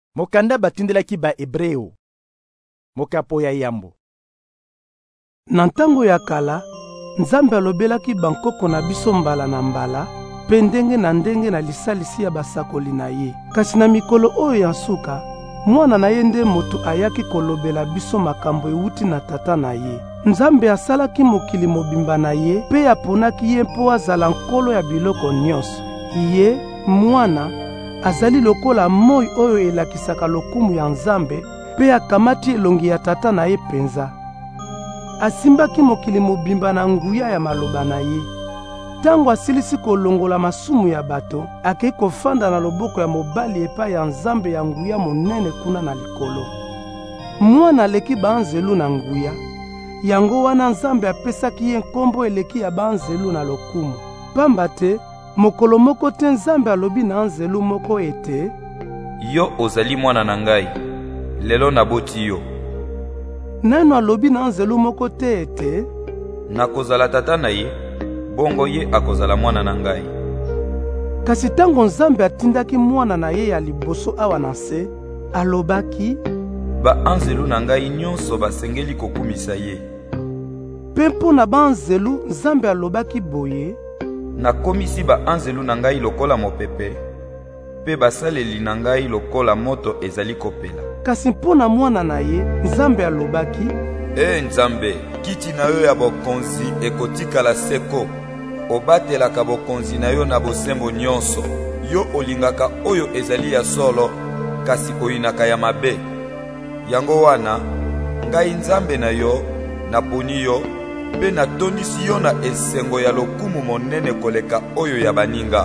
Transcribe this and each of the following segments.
Mokanda batindelaki ba Hebreo. Mokapo ya yambo. Na ntango ya kala, Nzambe alobelaki bankoko na biso mbala na mbala, pe ndenge na ndenge na lisalisi ya basakoli na ye. Kasi na mikolo oyo ya suka, mwana na ye nde moto ayaki kolobela biso makambo ewuti na tata na ye. Nzambe asalaki mokili mobimba na ye, pe aponaki ye mpo azala nkolo ya biloko nyonso. Ye, mwana, azali lokola moi oyo elakisaka lokumu ya Nzambe, pe akamati elongi ya tata na ye penza. Asimbaki mokili mobimba na nguya ya maloba na ye. Tango asilisi kolongola masumu ya bato, akei kofanda na loboko ya mobali epai ya Nzambe ya nguya monene kuna na likolo. Mwana aleki banzelu na nguya, yango wana Nzambe apesaki ye nkombo eleki ya banzelu na lokumu. Pamba te, mokolo moko te Nzambe alobi na nzelu moko ete: yo ozali mwana na ngai, lelo naboti yo. Nano alobi na nzelu moko te ete: nakozala tata na ye, bongo ye akozala mwana na ngai. Kasi tango Nzambe atindaki mwana na ye ya liboso awa na se, alobaki: baanzelu na ngai nyonso basengeli kokumisa ye. Pe mpo na banzelu, Nzambe alobaki boye: nakomisi baanzelu na ngai lokola mopepe, pe basaleli na ngai lokola moto ezali kopela. Kasi mpo na mwana na ye, Nzambe alobaki: Nzambe, kiti na yo ya bokonzi ekotikala seko, obatelaka bokonzi na yo na bosembo nyonso. Yo olingaka oyo ezali ya solo, kasi oyinaka ya mabe. Yango wana, ngai Nzambe na yo, naponi yo, pe natondisi yo na esengo ya lokumu monene koleka oyo ya baninga.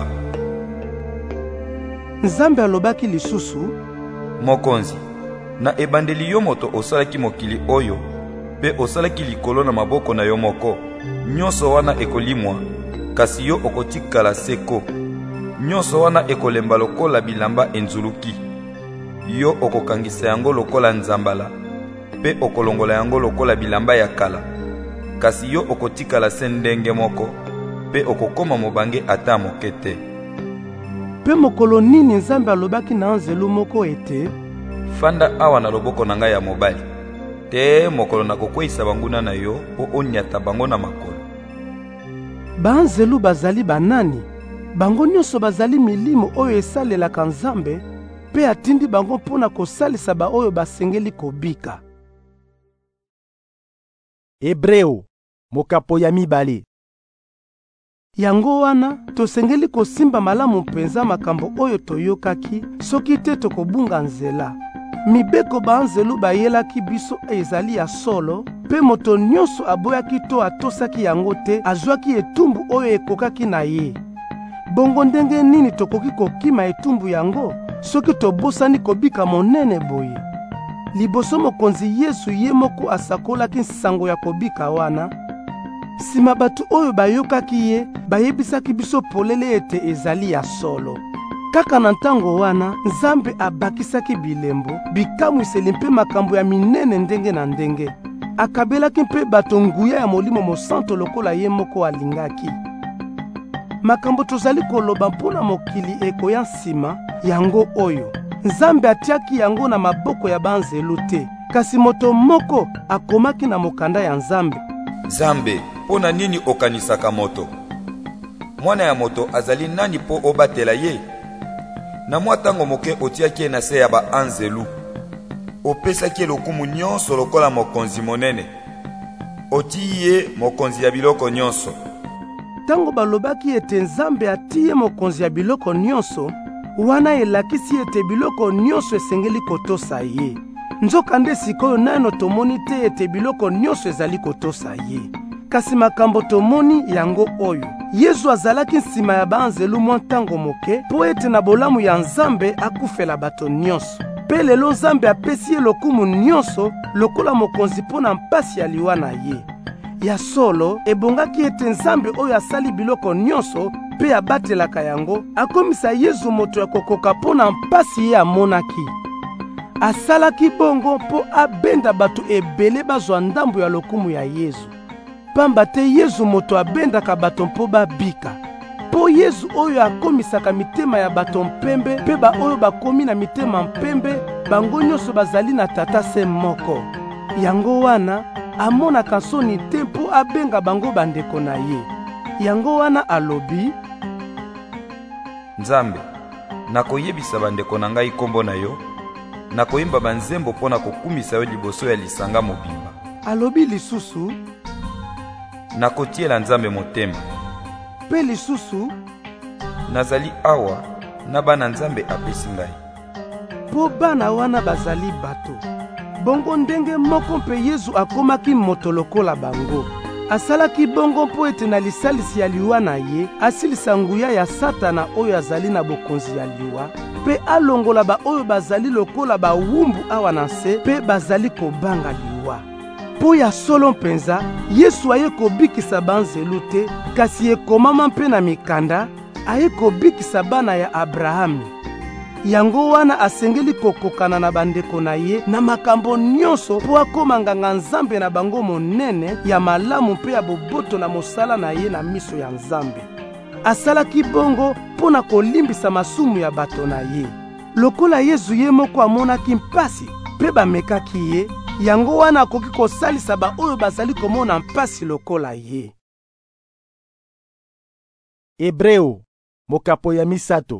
Nzambe alobaki lisusu: mokonzi, na ebandeli yo moto osalaki mokili oyo, pe osalaki likolo na maboko na yo moko. Nyonso wana ekolimwa, kasi yo okotikala seko. Nyonso wana ekolemba lokola bilamba enzuluki. Yo okokangisa yango lokola nzambala, pe okolongola yango lokola bilamba ya kala. Kasi yo okotikala se ndenge moko, pe okokoma mobange ata moke te. Pe mokolo nini Nzambe alobaki na nzelu moko ete: fanda awa na loboko na ngai ya mobali, te mokolo nakokweyisa banguna na yo po onyata bango na makolo. Banzelu bazali banani? Bango nyonso bazali milimo oyo esalelaka Nzambe, pe atindi bango mpona kosalisa ba oyo basengeli kobika. Hebreo, mokapo ya mibale. Yango wana, tosengeli kosimba malamu mpenza makambo oyo toyokaki, soki te tokobunga nzela. Mibeko banzelu bayelaki biso ezali ya solo, pe moto nyonso aboyaki to atosaki yango te azwaki etumbu oyo ekokaki na ye. Bongo ndenge nini tokoki kokima etumbu yango, soki tobosani kobika monene boye? Liboso mokonzi Yesu ye moko asakolaki nsango ya kobika wana. Sima batu oyo bayokaki ye, bayebisaki biso polele ete ezali ya solo. Kaka na ntango wana, Nzambe abakisaki bilembo, bikamwiseli mpe makambo ya minene ndenge na ndenge. Akabelaki mpe bato nguya ya Molimo Mosantu lokola ye moko alingaki. Makambo tozali koloba mpona mokili ekoya nsima, yango oyo Nzambe atiaki yango na maboko ya banzelu te, kasi moto moko akomaki na mokanda ya Nzambe. Nzambe, pona nini okanisaka moto? Mwana ya moto azali nani po obatela ye? Na mwa tango moke otiaki ye na se ya baanzelu. Opesaki lokumu nyonso lokola mokonzi monene. Otii ye mokonzi ya biloko nyonso. Tango balobaki ete Nzambe atie mokonzi ya biloko nyonso, wana elakisi ete biloko nyonso esengeli kotosa ye. Nzokande sikoyo nano tomoni te ete biloko nyonso ezali kotosa ye. Kasi makambo tomoni yango oyo: Yesu azalaki nsima ya banzelu mwa ntango moke, po ete na bolamu ya Nzambe akufela bato nyonso. Pe lelo Nzambe apesi ye lokumu nyonso lokola mokonzi mpona mpasi ya liwa na ye. Ya solo, ebongaki ete Nzambe oyo asali biloko nyonso pe abatelaka yango, akomisa Yesu moto ya kokoka mpona mpasi ye amonaki. Asalaki bongo mpo abenda bato ebele bazwa ndambo ya lokumu ya Yesu. Pamba te Yesu moto abendaka bato mpo babika. Po Yesu oyo akomisaka mitema ya bato mpembe pe ba oyo bakomi na mitema mpembe bango nyonso bazali na tata se moko. Yango wana amonaka soni te mpo abenga bango bandeko na ye. Yango wana alobi: Nzambe, nakoyebisa bandeko na ngai kombo na yo, nakoyemba banzembo mpo na kokumisa yo liboso ya lisanga mobimba. Alobi lisusu: nakotiela Nzambe motema. Pe lisusu: nazali awa na bana Nzambe apesi ngai. Po bana wana bazali bato. Bongo ndenge moko mpe Yesu akomaki moto lokola bango. Asalaki bongo mpo ete na lisalisi ya liwa na ye asilisa nguya ya Satana oyo azali na bokonzi ya liwa, pe alongola ba oyo bazali lokola bawumbu awa na se pe bazali kobanga liwa. Po ya solo mpenza, Yesu aye kobikisa banzelu te, kasi ekomama mpe na mikanda, aye kobikisa bana ya Abrahami. Yango wana asengeli kokokana na bandeko na ye na makambo nyonso po akoma nganga Nzambe na bango monene ya malamu mpe ya boboto na mosala na ye na miso ya Nzambe. Asalaki bongo mpo na kolimbisa masumu ya bato na ye. Lokola Yesu ye moko amonaki mpasi mpe bamekaki ye, yango wana akoki kosalisa ba oyo bazali komona mpasi lokola ye. Hebreo, mokapo ya misato.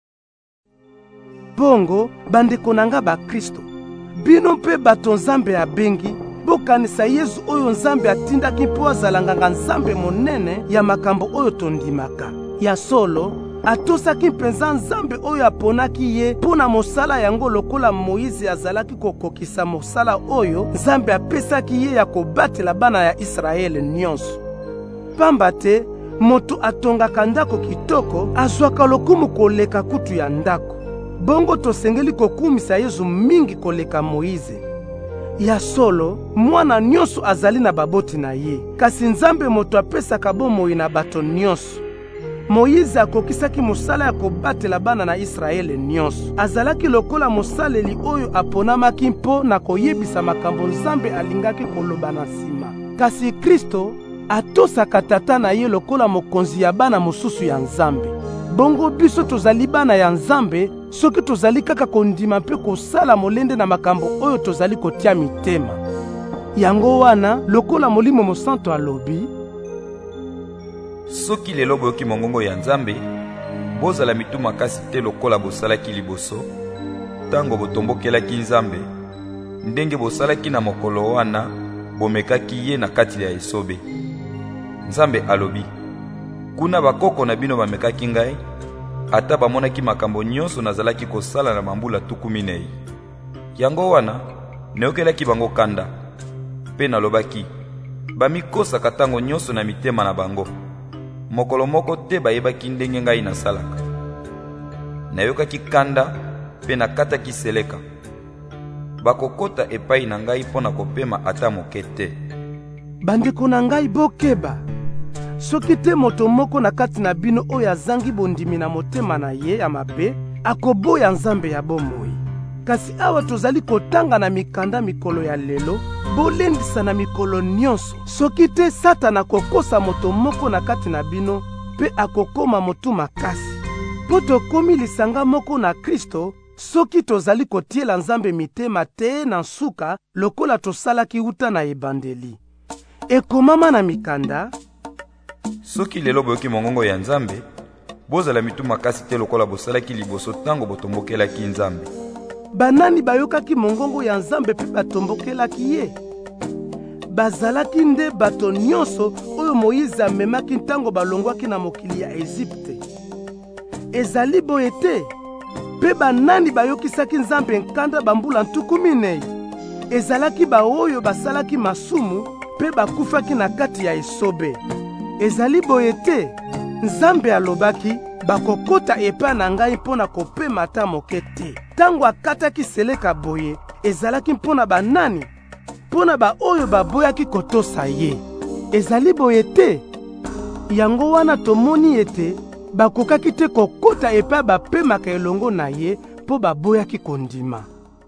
Bongo bandeko nanga ba Kristo, bino mpe bato Nzambe abengi, bokanisa Yesu oyo Nzambe atindaki mpo azala nganga Nzambe monene ya makambo oyo tondimaka. Ya solo, atosaki mpenza Nzambe oyo aponaki ye mpo na mosala yango lokola Moïse azalaki kokokisa mosala oyo Nzambe apesaki ye ya kobatela bana ya Israele nyonso. Pamba te, moto atongaka ndako kitoko azwaka lokumu koleka kutu ya ndako. Bongo tosengeli kokumisa Yesu mingi koleka Moïse. Ya solo, mwana nyonso azali na baboti na ye, kasi Nzambe moto apesaka bomoi na bato nyonso. Moïse akokisaki mosala ya kobatela bana na Israele nyonso. Azalaki lokola mosaleli oyo aponamaki mpo na koyebisa makambo Nzambe alingaki koloba na nsima. Kasi Kristo atosaka tata na ye lokola mokonzi ya bana mosusu ya Nzambe. Bongo biso tozali bana ya Nzambe soki tozali kaka kondima mpe kosala molende na makambo oyo tozali kotia mitema. Yango wana lokola Molimo Mosantu alobi: soki lelo boyoki mongongo ya Nzambe, bozala mitu makasi te lokola bosalaki liboso, tango botombokelaki Nzambe, ndenge bosalaki na mokolo wana bomekaki ye na kati ya esobe. Nzambe alobi: kuna bakoko na bino bamekaki ngai, ata bamonaki makambo nyonso nazalaki kosala na mambula 14. Yango wana nayokelaki bango kanda, pe nalobaki: bamikosaka tango nyonso na mitema na bango. Mokolo moko te bayebaki ndenge ngai nasalaka. Nayokaki kanda pe nakataki seleka. Bakokota epai na ngai mpo na kopema ata moke te. Bandeko na ngai bokeba, soki te moto moko na kati na bino oyo azangi bondimi na motema na ye ya mabe, akoboya Nzambe ya bomoi. Kasi awa tozali kotanga na mikanda mikolo ya lelo, bolendisa na mikolo nyonso. Soki te Satana kokosa moto moko na kati na bino, pe akokoma motu makasi. Po tokomi lisanga moko na Kristo, soki tozali kotiela Nzambe mitema te na nsuka lokola tosalaki uta na ebandeli. Ekomama na mikanda: soki lelo boyoki mongongo ya Nzambe, bozala mitu makasi te lokola bosalaki liboso tango botombokelaki Nzambe. Banani bayokaki mongongo ya Nzambe pe batombokelaki ye? Bazalaki nde bato nyonso oyo Moïse amemaki ntango balongwaki na mokili ya Ezipte. Ezali boye te, pe banani bayokisaki Nzambe nkanda bambula 14. Ezalaki ba oyo basalaki masumu pe bakufaki na kati ya esobe. Ezali boye te, Nzambe alobaki: bakokota epai na ngai mpo na kopema ata moke te. Tango akataki seleka boye, ezalaki mpo na banani? Mpo na ba oyo baboyaki kotosa ye. Ezali boye te, yango wana tomoni ete bakokaki te kokota epai bapemaka elongo na ye mpo baboyaki kondima.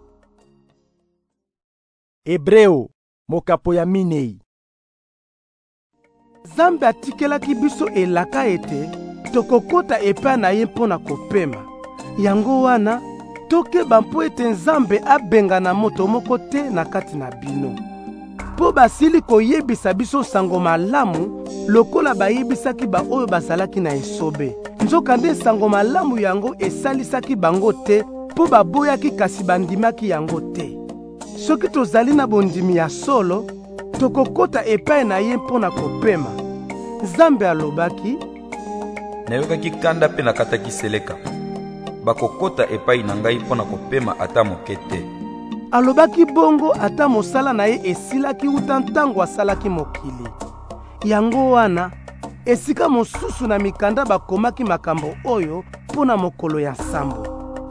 Hebreo, mokapo ya minei. Nzambe atikelaki biso elaka ete tokokota epai na ye mpo na kopema. Yango wana tokeba mpo ete Nzambe abengana moto moko te na kati na bino. Po basili koyebisa biso sango malamu lokola bayebisaki ba oyo bazalaki na esobe. Nzokande sango malamu yango esalisaki bango te po baboyaki kasi bandimaki yango te. Soki tozali na bondimi ya solo, tokokota epai na ye mpo na kopema. Nzambe alobaki, nayokaki kanda mpe nakataki seleka. Bakokota epai na ngai mpo na kopema ata moke te. Alobaki bongo ata mosala na ye esilaki uta ntango asalaki mokili. Yango wana, esika mosusu na mikanda bakomaki makambo oyo mpo na mokolo ya sambo.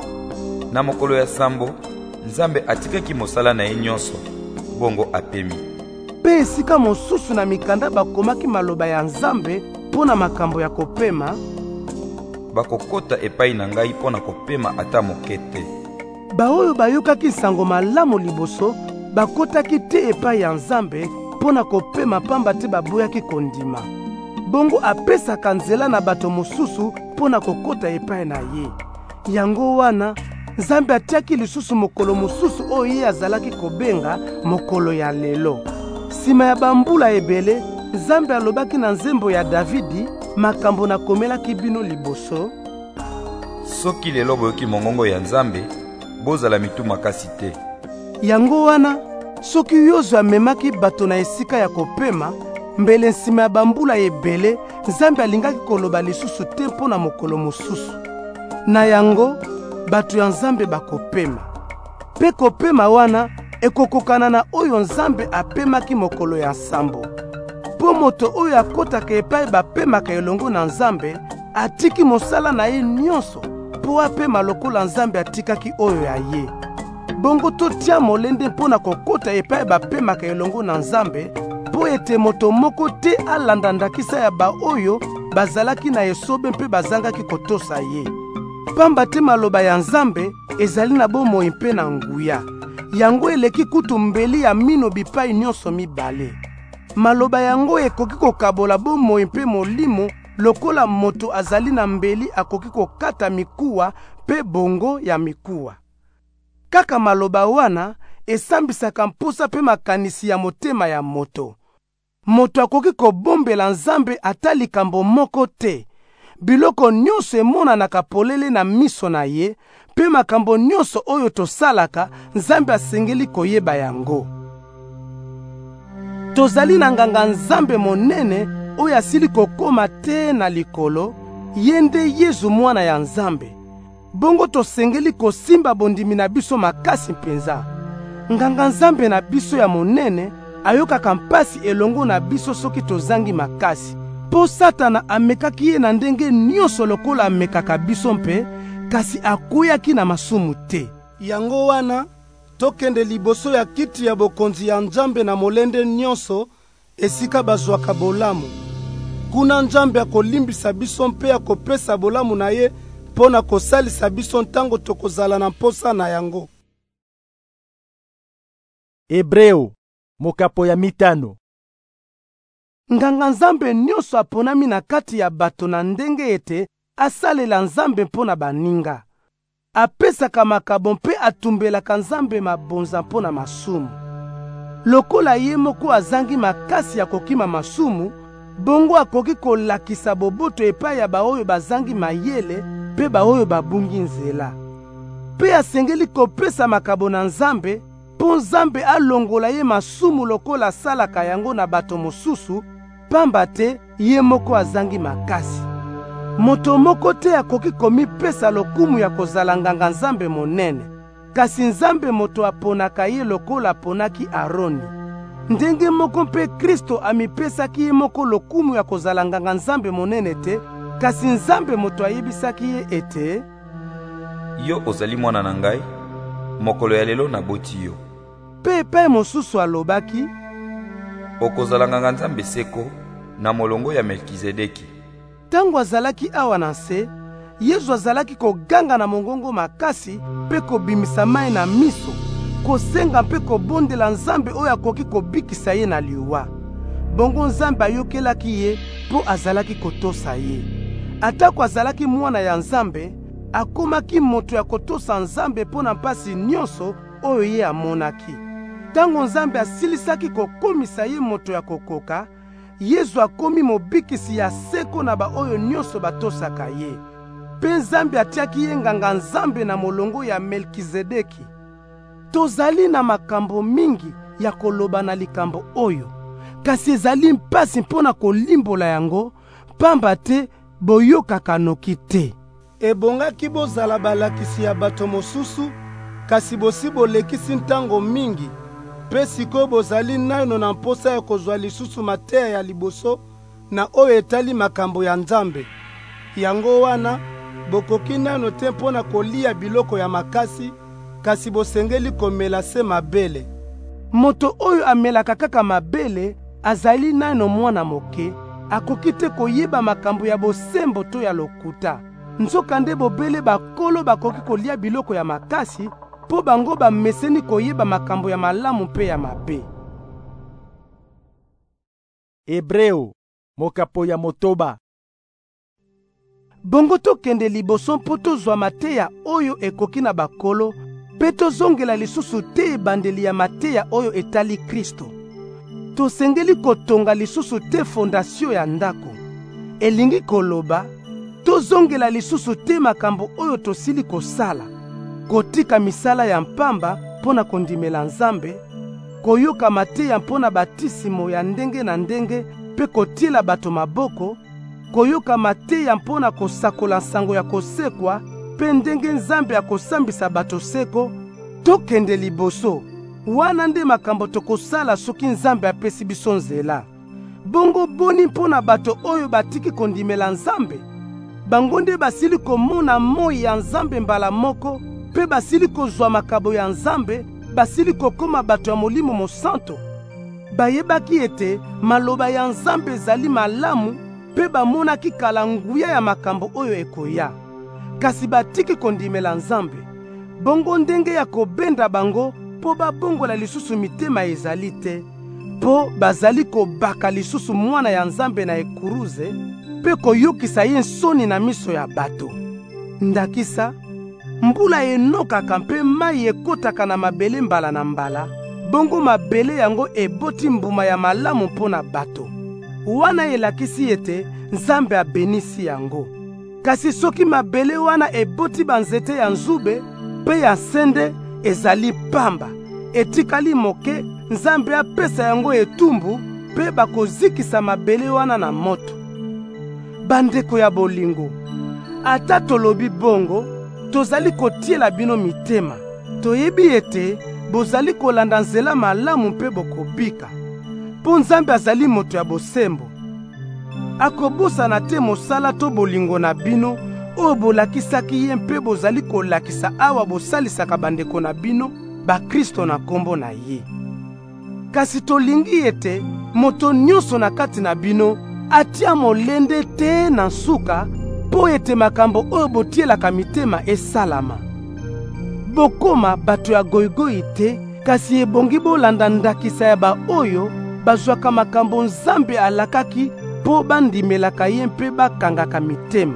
Na mokolo ya sambo, Nzambe atikaki mosala na ye nyonso, bongo apemi. Pe esika mosusu na mikanda bakomaki maloba ya Nzambe mpo na makambo ya kopema, bakokota epai na ngai mpo na kopema ata moke te. Baoyo bayokaki sango malamu liboso, bakotaki te epai ya Nzambe mpo na kopema pamba te baboyaki kondima. Bongo apesaka nzela na bato mosusu mpo na kokota epai na ye. Yango wana, Nzambe atiaki lisusu mokolo mosusu oyo ye azalaki kobenga mokolo ya lelo. Sima ya bambula ebele, Nzambe alobaki na nzembo ya Davidi makambo nakomelaki bino liboso. Soki lelo boyoki mongongo ya Nzambe, bozala mitu makasi te. Yango wana, soki Yozo amemaki bato na esika ya kopema, mbele nsima ya bambula ebele, Nzambe alingaki koloba lisusu te mpo na mokolo mosusu. Na yango, bato ya Nzambe bakopema. Pe kopema wana, ekokokana na oyo Nzambe apemaki mokolo ya sambo. Po moto oyo akotaka epai bapemaka elongo na Nzambe, atiki mosala na ye nyonso, po apema lokola Nzambe atikaki oyo ya ye. Bongo totia molende mpo na kokota epai bapemaka elongo na Nzambe, po ete moto moko te alanda ndakisa ya ba oyo bazalaki na esobe mpe bazangaki kotosa ye. Pamba te maloba ya Nzambe ezali na bomoi mpe na nguya. Yango eleki kutu mbeli ya mino bipai nyonso mibale. Maloba yango ekoki kokabola bomoi mpe molimo lokola moto azali na mbeli akoki kokata mikuwa pe bongo ya mikuwa. Kaka maloba wana esambisaka mposa pe makanisi ya motema ya moto. Moto akoki kobombela Nzambe ata likambo moko te. Biloko nyonso emonanaka polele na miso na ye, pe makambo nyonso oyo tosalaka Nzambe asengeli koyeba yango. Tozali na nganga Nzambe monene oyo asili kokoma te na likolo, ye nde Yesu mwana ya Nzambe. Bongo tosengeli kosimba bondimi na biso makasi mpenza. Nganga Nzambe na biso ya monene ayokaka mpasi elongo na biso soki tozangi makasi. Po Satana amekaki ye na ndenge nyonso lokola amekaka biso mpe, kasi akuyaki na masumu te. Yango wana, tokende liboso ya kiti ya bokonzi ya Nzambe na molende nyonso, esika bazwaka bolamu. Kuna Nzambe akolimbisa biso mpe akopesa bolamu na ye, mpo na kosalisa biso ntango tokozala na mposa na yango. Hebreo, mokapo ya 5. Nganga Nzambe nyonso aponami na kati ya bato na ndenge ete asalela Nzambe mpo na baninga. Apesaka makabo mpe atumbelaka Nzambe mabonza mpo na masumu. Lokola ye moko azangi makasi ya kokima masumu, bongo akoki kolakisa boboto epai ya baoyo bazangi mayele pe baoyo babungi nzela. Pe asengeli kopesa makabo na Nzambe, po Nzambe alongola ye masumu lokola asalaka yango na bato mosusu, pamba te ye moko azangi makasi. Moto moko te akoki komipesa lokumu ya kozala nganga Nzambe monene, kasi Nzambe moto aponaka ye lokola aponaki Aroni. Ndenge moko mpe Kristo amipesaki ye moko lokumu ya kozala nganga Nzambe monene te, kasi Nzambe moto ayebisaki ye ete, yo ozali mwana na ngai, mokolo ya lelo naboti yo. Pe epai mosusu alobaki, okozala nganga Nzambe seko na molongo ya Melkizedeki. Tango azalaki awa na se, Yesu azalaki koganga na mongongo makasi pe kobimisa mai na miso, kosenga mpe kobondela Nzambe oyo akoki kobikisa ye na liwa. Bongo Nzambe ayokelaki ye po azalaki kotosa ye. atako azalaki mwana ya Nzambe, akomaki moto ya kotosa Nzambe mpo na mpasi nyonso oyo ye amonaki. Tango Nzambe asilisaki kokomisa ye moto ya kokoka, Yesu akomi mobikisi ya seko na baoyo nyonso batosaka ye. Mpe Nzambe atiaki ye nganga Nzambe na molongo ya Melkizedeki. Tozali na makambo mingi ya koloba na likambo oyo, kasi ezali mpasi mpona kolimbola yango, pamba te boyokaka noki te. Ebongaki bozala balakisi ya bato mosusu, kasi bosi bolekisi ntango mingi, mpe sikoyo bozali nano na mposa ya kozwa lisusu mateya ya liboso na oyo etali makambo ya Nzambe. Yango wana bokoki nano te mpona kolia biloko ya makasi, kasi bosengeli komela se mabele. Moto oyo amelaka kaka mabele azali nano mwana moke, akoki te koyeba makambo ya bosembo to ya lokuta. Nzokande bobele bakolo bakoki kolia biloko ya makasi, po bango bameseni koyeba makambo ya malamu mpe ya mabe. Hebreo, mokapo ya motoba. Bongo tokende liboso mpo tozwa mateya oyo ekoki na bakolo, mpe tozongela lisusu te ebandeli ya mateya oyo etali Kristo. Tosengeli kotonga lisusu te fondasio ya ndako. Elingi koloba, tozongela lisusu te makambo oyo tosili kosala, kotika misala ya mpamba mpona kondimela Nzambe, koyoka mateya mpona batisimo ya ndenge na ndenge mpe kotiela bato maboko, koyoka mateya mpona kosakola nsango ya kosekwa mpe ndenge Nzambe akosambisa bato seko. Tokende liboso, wana nde makambo tokosala soki Nzambe apesi biso nzela. Bongo boni mpona bato oyo batiki kondimela Nzambe, bango nde basili komona moi ya Nzambe mbala moko, mpe basili kozwa makabo ya Nzambe, basili kokoma bato ya Molimo Mosantu. Bayebaki ete maloba ya Nzambe ezali malamu, mpe bamonaki kala nguya ya makambo oyo ekoya. Kasi batiki kondimela Nzambe, bongo ndenge ya kobenda bango po babongola lisusu mitema ezali te, po bazali kobaka lisusu mwana ya Nzambe na ekuruze, mpe koyokisa ye nsoni na miso ya bato. Ndakisa, mbula enokaka mpe mai ekotaka na mabele mbala na mbala, bongo mabele yango eboti mbuma ya malamu mpo na bato. Wana elakisi ete Nzambe abenisi yango. Kasi soki mabele wana eboti banzete ya nzube mpe ya sende ezali pamba, etikali moke, Nzambe apesa yango etumbu mpe bakozikisa mabele wana na moto. Bandeko ya bolingo, ata tolobi bongo, tozali kotiela bino mitema. Toyebi ete bozali kolanda nzela malamu mpe bokobika. Po Nzambe azali moto ya bosembo. Akobosana te mosala to bolingo na bino oyo bolakisaki ye mpe bozali kolakisa awa bosalisaka bandeko na bino bakristo na kombo na ye. Kasi tolingi ete moto nyonso na kati na bino atia molende te na nsuka, po ete makambo oyo botielaka mitema esalama. Bokoma bato ya goigoi te, kasi ebongi bolanda ndakisa ya baoyo bazwaka makambo Nzambe alakaki po bandimelaka ye mpe bakangaka mitema.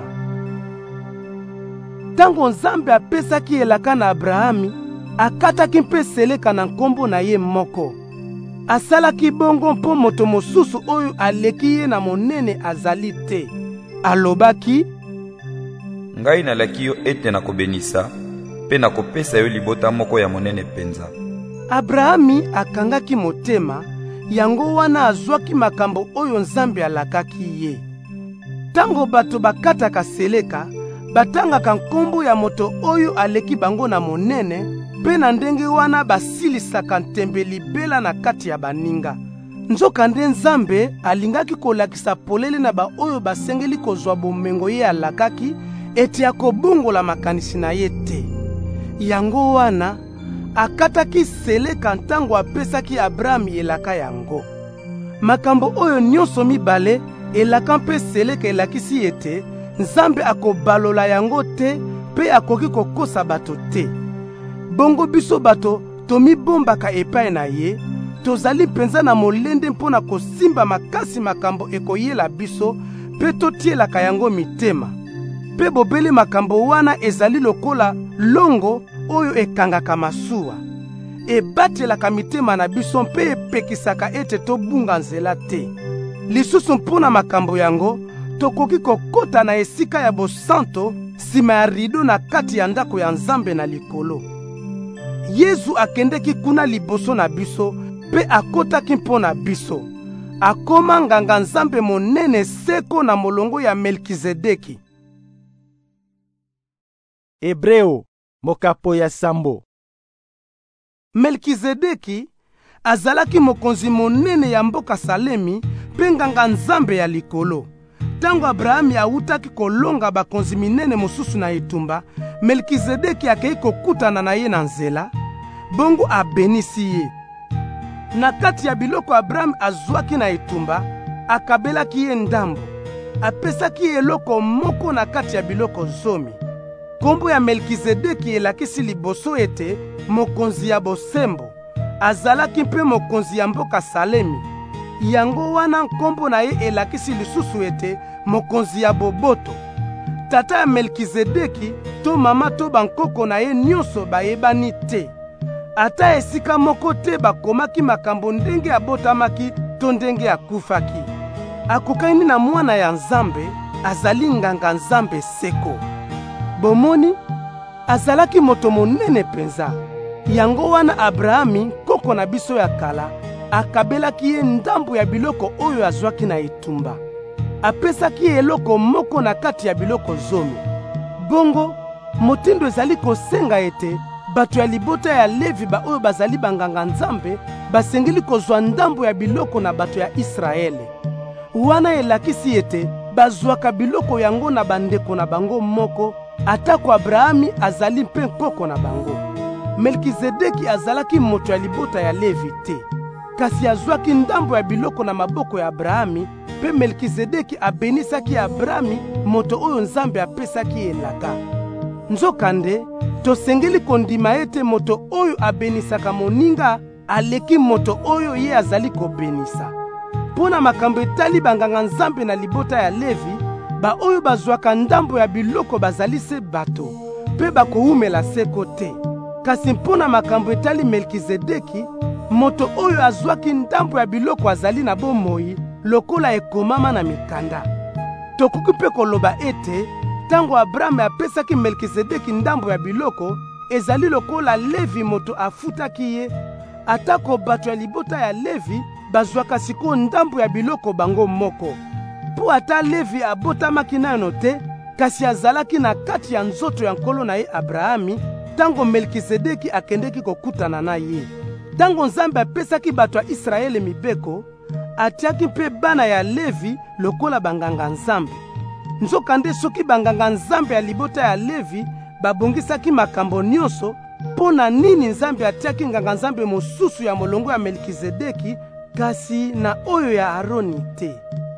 Tango Nzambe apesaki elaka na Abrahami, akataki mpe seleka na nkombo na ye moko. Asalaki bongo mpo moto mosusu oyo aleki ye na monene azali te. Alobaki, ngai nalaki yo ete nakobenisa mpe nakopesa yo libota moko ya monene penza. Abrahami akangaki motema, yango wana azwaki makambo oyo Nzambe alakaki ye. Tango bato bakataka seleka, batangaka nkombo ya moto oyo aleki bango na monene, mpe na ndenge wana basilisaka ntembe libela na kati ya baninga. Nzokande Nzambe alingaki kolakisa polele na baoyo basengeli kozwa bomengo ye alakaki, ete akobongola makanisi na ye te. Yango wana akataki seleka ntango apesaki Abrahami elaka yango. Makambo oyo nyonso mibale, elaka mpe seleka, elakisi ete Nzambe akobalola yango te mpe akoki kokosa bato te. Bongo biso bato tomibombaka epai na ye, tozali penza na molende mpona kosimba makasi makambo ekoyela biso, mpe totielaka yango mitema. Mpe bobeli makambo wana ezali lokola longo oyo ekangaka masuwa. Ebatelaka mitema na biso mpe epekisaka ete tobunga nzela te. Lisusu mpona makambo yango, tokoki kokota na esika ya bosanto nsima ya rido na kati ya ndako ya Nzambe na likolo. Yesu akendeki kuna liboso na biso mpe akotaki mpona biso. Akoma nganga Nzambe monene seko na molongo ya Melkizedeki. Hebreo, mokapo ya sambo. Melkizedeki azalaki mokonzi monene ya mboka Salemi mpe nganga Nzambe ya likolo. Tango Abrahami awutaki kolonga bakonzi minene mosusu na etumba, Melkizedeki akei kokutana na ye na nzela, bongo abenisi ye. Na kati ya biloko Abrahami azwaki na etumba, akabelaki ye ndambo. Apesaki ye eloko moko na kati ya biloko zomi. Kombo ya Melkizedeki elakisi liboso ete mokonzi ya bosembo. Azalaki mpe mokonzi ya mboka Salemi. Yango wana nkombo na ye elakisi lisusu ete mokonzi ya boboto. Tata ya Melkizedeki to mama to bankoko na ye nyonso bayebani te. Ata esika moko te bakomaki makambo ndenge abotamaki to ndenge akufaki. Akokani na mwana ya Nzambe, azali nganga Nzambe seko. Bomoni, azalaki moto monene penza. Yango wana Abrahami, koko na biso ya kala, akabelaki ye ndambo ya biloko oyo azwaki na etumba. Apesaki ye eloko moko na kati ya biloko zomi. Bongo, motindo ezali kosenga ete bato ya libota ya Levi ba oyo bazali banganga Nzambe basengeli kozwa ndambo ya biloko na bato ya Israele. Wana elakisi ete bazwaka biloko yango na bandeko na bango moko, atako Abrahami azali mpe nkoko na bango. Melkizedeki azalaki moto ya libota ya Levi te, kasi azwaki ndambo ya biloko na maboko ya Abrahami, mpe Melkizedeki abenisaki Abrahami moto oyo Nzambe apesaki elaka. Nzokande, tosengeli kondima ete moto oyo abenisaka moninga aleki moto oyo ye azali kobenisa. Pona makambo etali banganga Nzambe na libota ya Levi, ba oyo bazwaka ndambo ya biloko bazali se bato, mpe bakoumela seko te. Kasi mpona makambo etali Melkizedeki, moto oyo azwaki ndambo ya biloko azali na bomoi, lokola ekomama na mikanda. Tokoki mpe koloba ete, tango Abraham apesaki Melkizedeki ndambo ya biloko, ezali lokola Levi moto afutaki ye, atako bato ya libota ya Levi bazwaka siko ndambo ya biloko bango moko. Po ata Levi abotamaki nano te, kasi azalaki na kati ya nzoto ya nkolo na ye Abrahami, tango Melkizedeki akendeki kokutana na ye. Tango Nzambe apesaki bato ya Israele mibeko, atiaki mpe bana ya Levi lokola banganga Nzambe. Nzokande soki banganga Nzambe ya libota ya Levi babongisaki makambo nyonso, pona nini Nzambe atiaki nganga Nzambe mosusu ya molongo ya Melkizedeki, kasi na oyo ya Aroni te?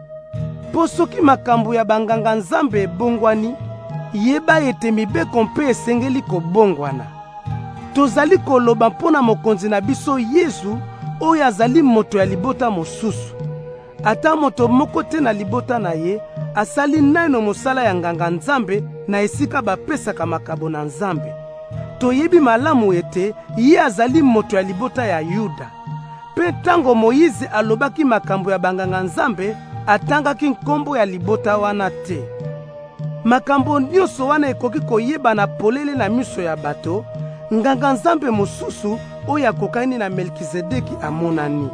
Po soki makambo ya banganga Nzambe ebongwani, yeba ete mibeko mpe esengeli kobongwana. Tozali koloba mpona mokonzi na biso Yesu oyo azali moto ya libota mosusu. Ata moto moko te na libota na ye asali nano mosala ya nganga Nzambe na esika bapesaka makabo na Nzambe. Toyebi malamu ete ye azali moto ya libota ya Yuda. Pe tango Moïse alobaki makambo ya banganga Nzambe, atangaki nkombo ya libota wana te. Makambo nyonso wana ekoki koyeba na polele na miso ya bato, nganga Nzambe mosusu oyo akokani na Melkizedeki amonani.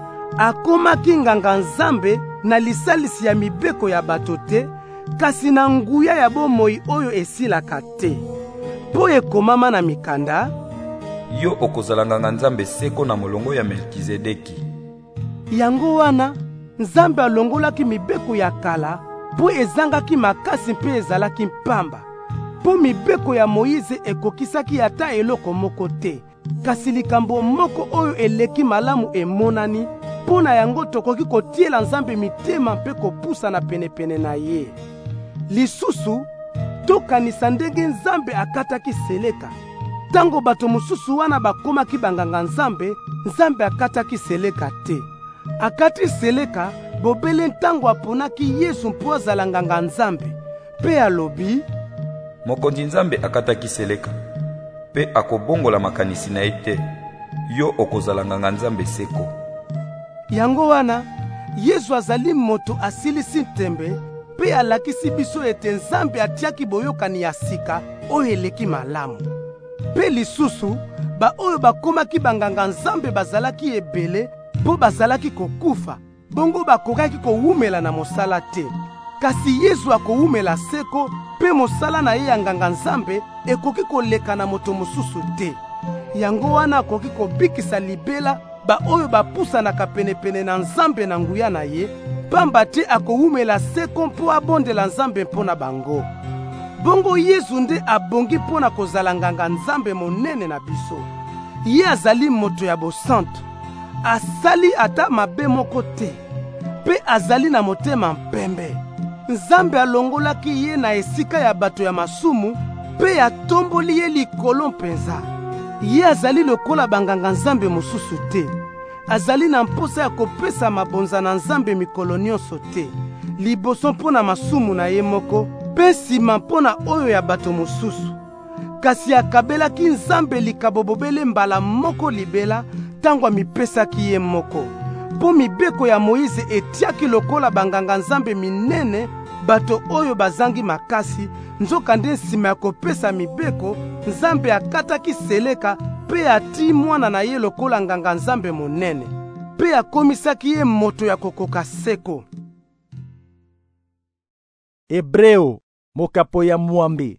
Akomaki nganga Nzambe na lisalisi ya mibeko ya bato te, kasi na nguya ya bomoi oyo esilaka te. Po ekomama na mikanda, yo okozala nganga Nzambe seko na molongo ya Melkizedeki. Yango wana Nzambe alongolaki mibeko ya kala po ezangaki makasi mpe ezalaki mpamba. Po mibeko ya Moïse ekokisaki ata eloko moko te, kasi likambo moko oyo eleki malamu emonani, po na yango tokoki kotiela Nzambe mitema mpe kopusa na penepene na ye. Lisusu, tokanisa ndenge Nzambe akataki Seleka. Tango bato mosusu wana bakomaki banganga Nzambe, Nzambe akataki Seleka te. Akati Seleka bobele ntango aponaki Yesu mpo azala nganga Nzambe, mpe alobi: mokonzi Nzambe akataki seleka, mpe akobongola makanisi na ye te, yo okozala nganga Nzambe seko. Yango wana Yesu azali moto asilisi ntembe, mpe alakisi biso ete Nzambe atiaki boyokani ya sika oyo eleki malamu. Mpe lisusu baoyo bakomaki banganga Nzambe bazalaki ebele mpo bazalaki kokufa, bongo bakokaki kowumela na mosala te. Kasi Yesu akowumela seko, mpe mosala na ye ya nganga Nzambe ekoki koleka na moto mosusu te. Yango wana akoki kobikisa libela baoyo bapusanaka penepene na Nzambe na nguya na ye, pamba te akowumela seko mpo abondela Nzambe mpo na bango. Bongo Yesu nde abongi mpo na kozala nganga Nzambe monene na biso. Ye azali moto ya bosantu, asali ata mabe moko te, mpe azali na motema mpembe. Nzambe alongolaki ye na esika ya bato ya masumu, mpe atomboli ye likolo mpenza. Ye azali lokola banganga Nzambe mosusu te. Azali na mposa ya kopesa mabonza na Nzambe mikolo nyonso te, liboso mpo na masumu na ye moko, mpe nsima mpo na oyo ya bato mosusu. Kasi akabelaki Nzambe likabo bobele mbala moko libela ntango amipesaki ye moko. Po mibeko ya Moïse etiaki lokola banganga Nzambe minene bato oyo bazangi makasi, nzoka nde nsima ya kopesa mibeko, Nzambe akataki seleka mpe ati mwana na ye lokola nganga Nzambe monene, mpe akomisaki ye moto ya kokoka seko. Hebreo, mokapo ya mwambe.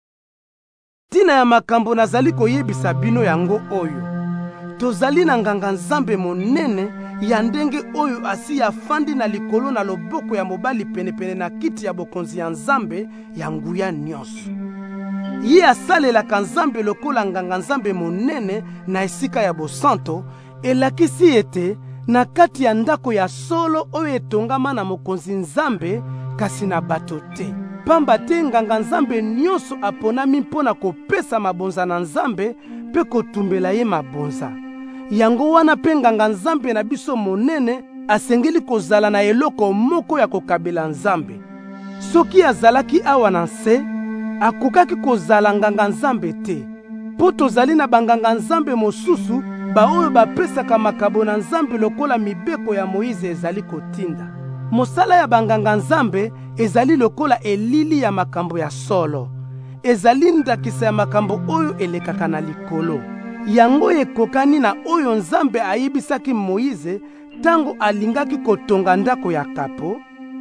Tina ya makambo nazali koyebisa bino yango oyo: tozali na nganga Nzambe monene ya ndenge oyo asi afandi na likolo na loboko ya mobali penepene na kiti ya bokonzi ya Nzambe ya nguya nyonso. Ye asalelaka Nzambe lokola nganga Nzambe monene na esika ya bosanto, elakisi ete na kati ya ndako ya solo oyo etongama na mokonzi Nzambe, kasi na bato te. Pamba te nganga Nzambe nyonso aponami mpo na kopesa mabonza na Nzambe mpe kotumbela ye mabonza. Yango wana mpe nganga Nzambe na biso monene asengeli kozala na eloko moko ya kokabela Nzambe. Soki azalaki awa na nse, akokaki kozala nganga Nzambe te, mpo tozali na banganga Nzambe mosusu baoyo bapesaka makabo na Nzambe lokola mibeko ya Moïse ezali kotinda. Mosala ya banganga Nzambe ezali lokola elili ya makambo ya solo, ezali ndakisa ya makambo oyo elekaka na likolo. Yango ekokani na oyo Nzambe ayebisaki Moïse tango alingaki kotonga ndako ya kapo: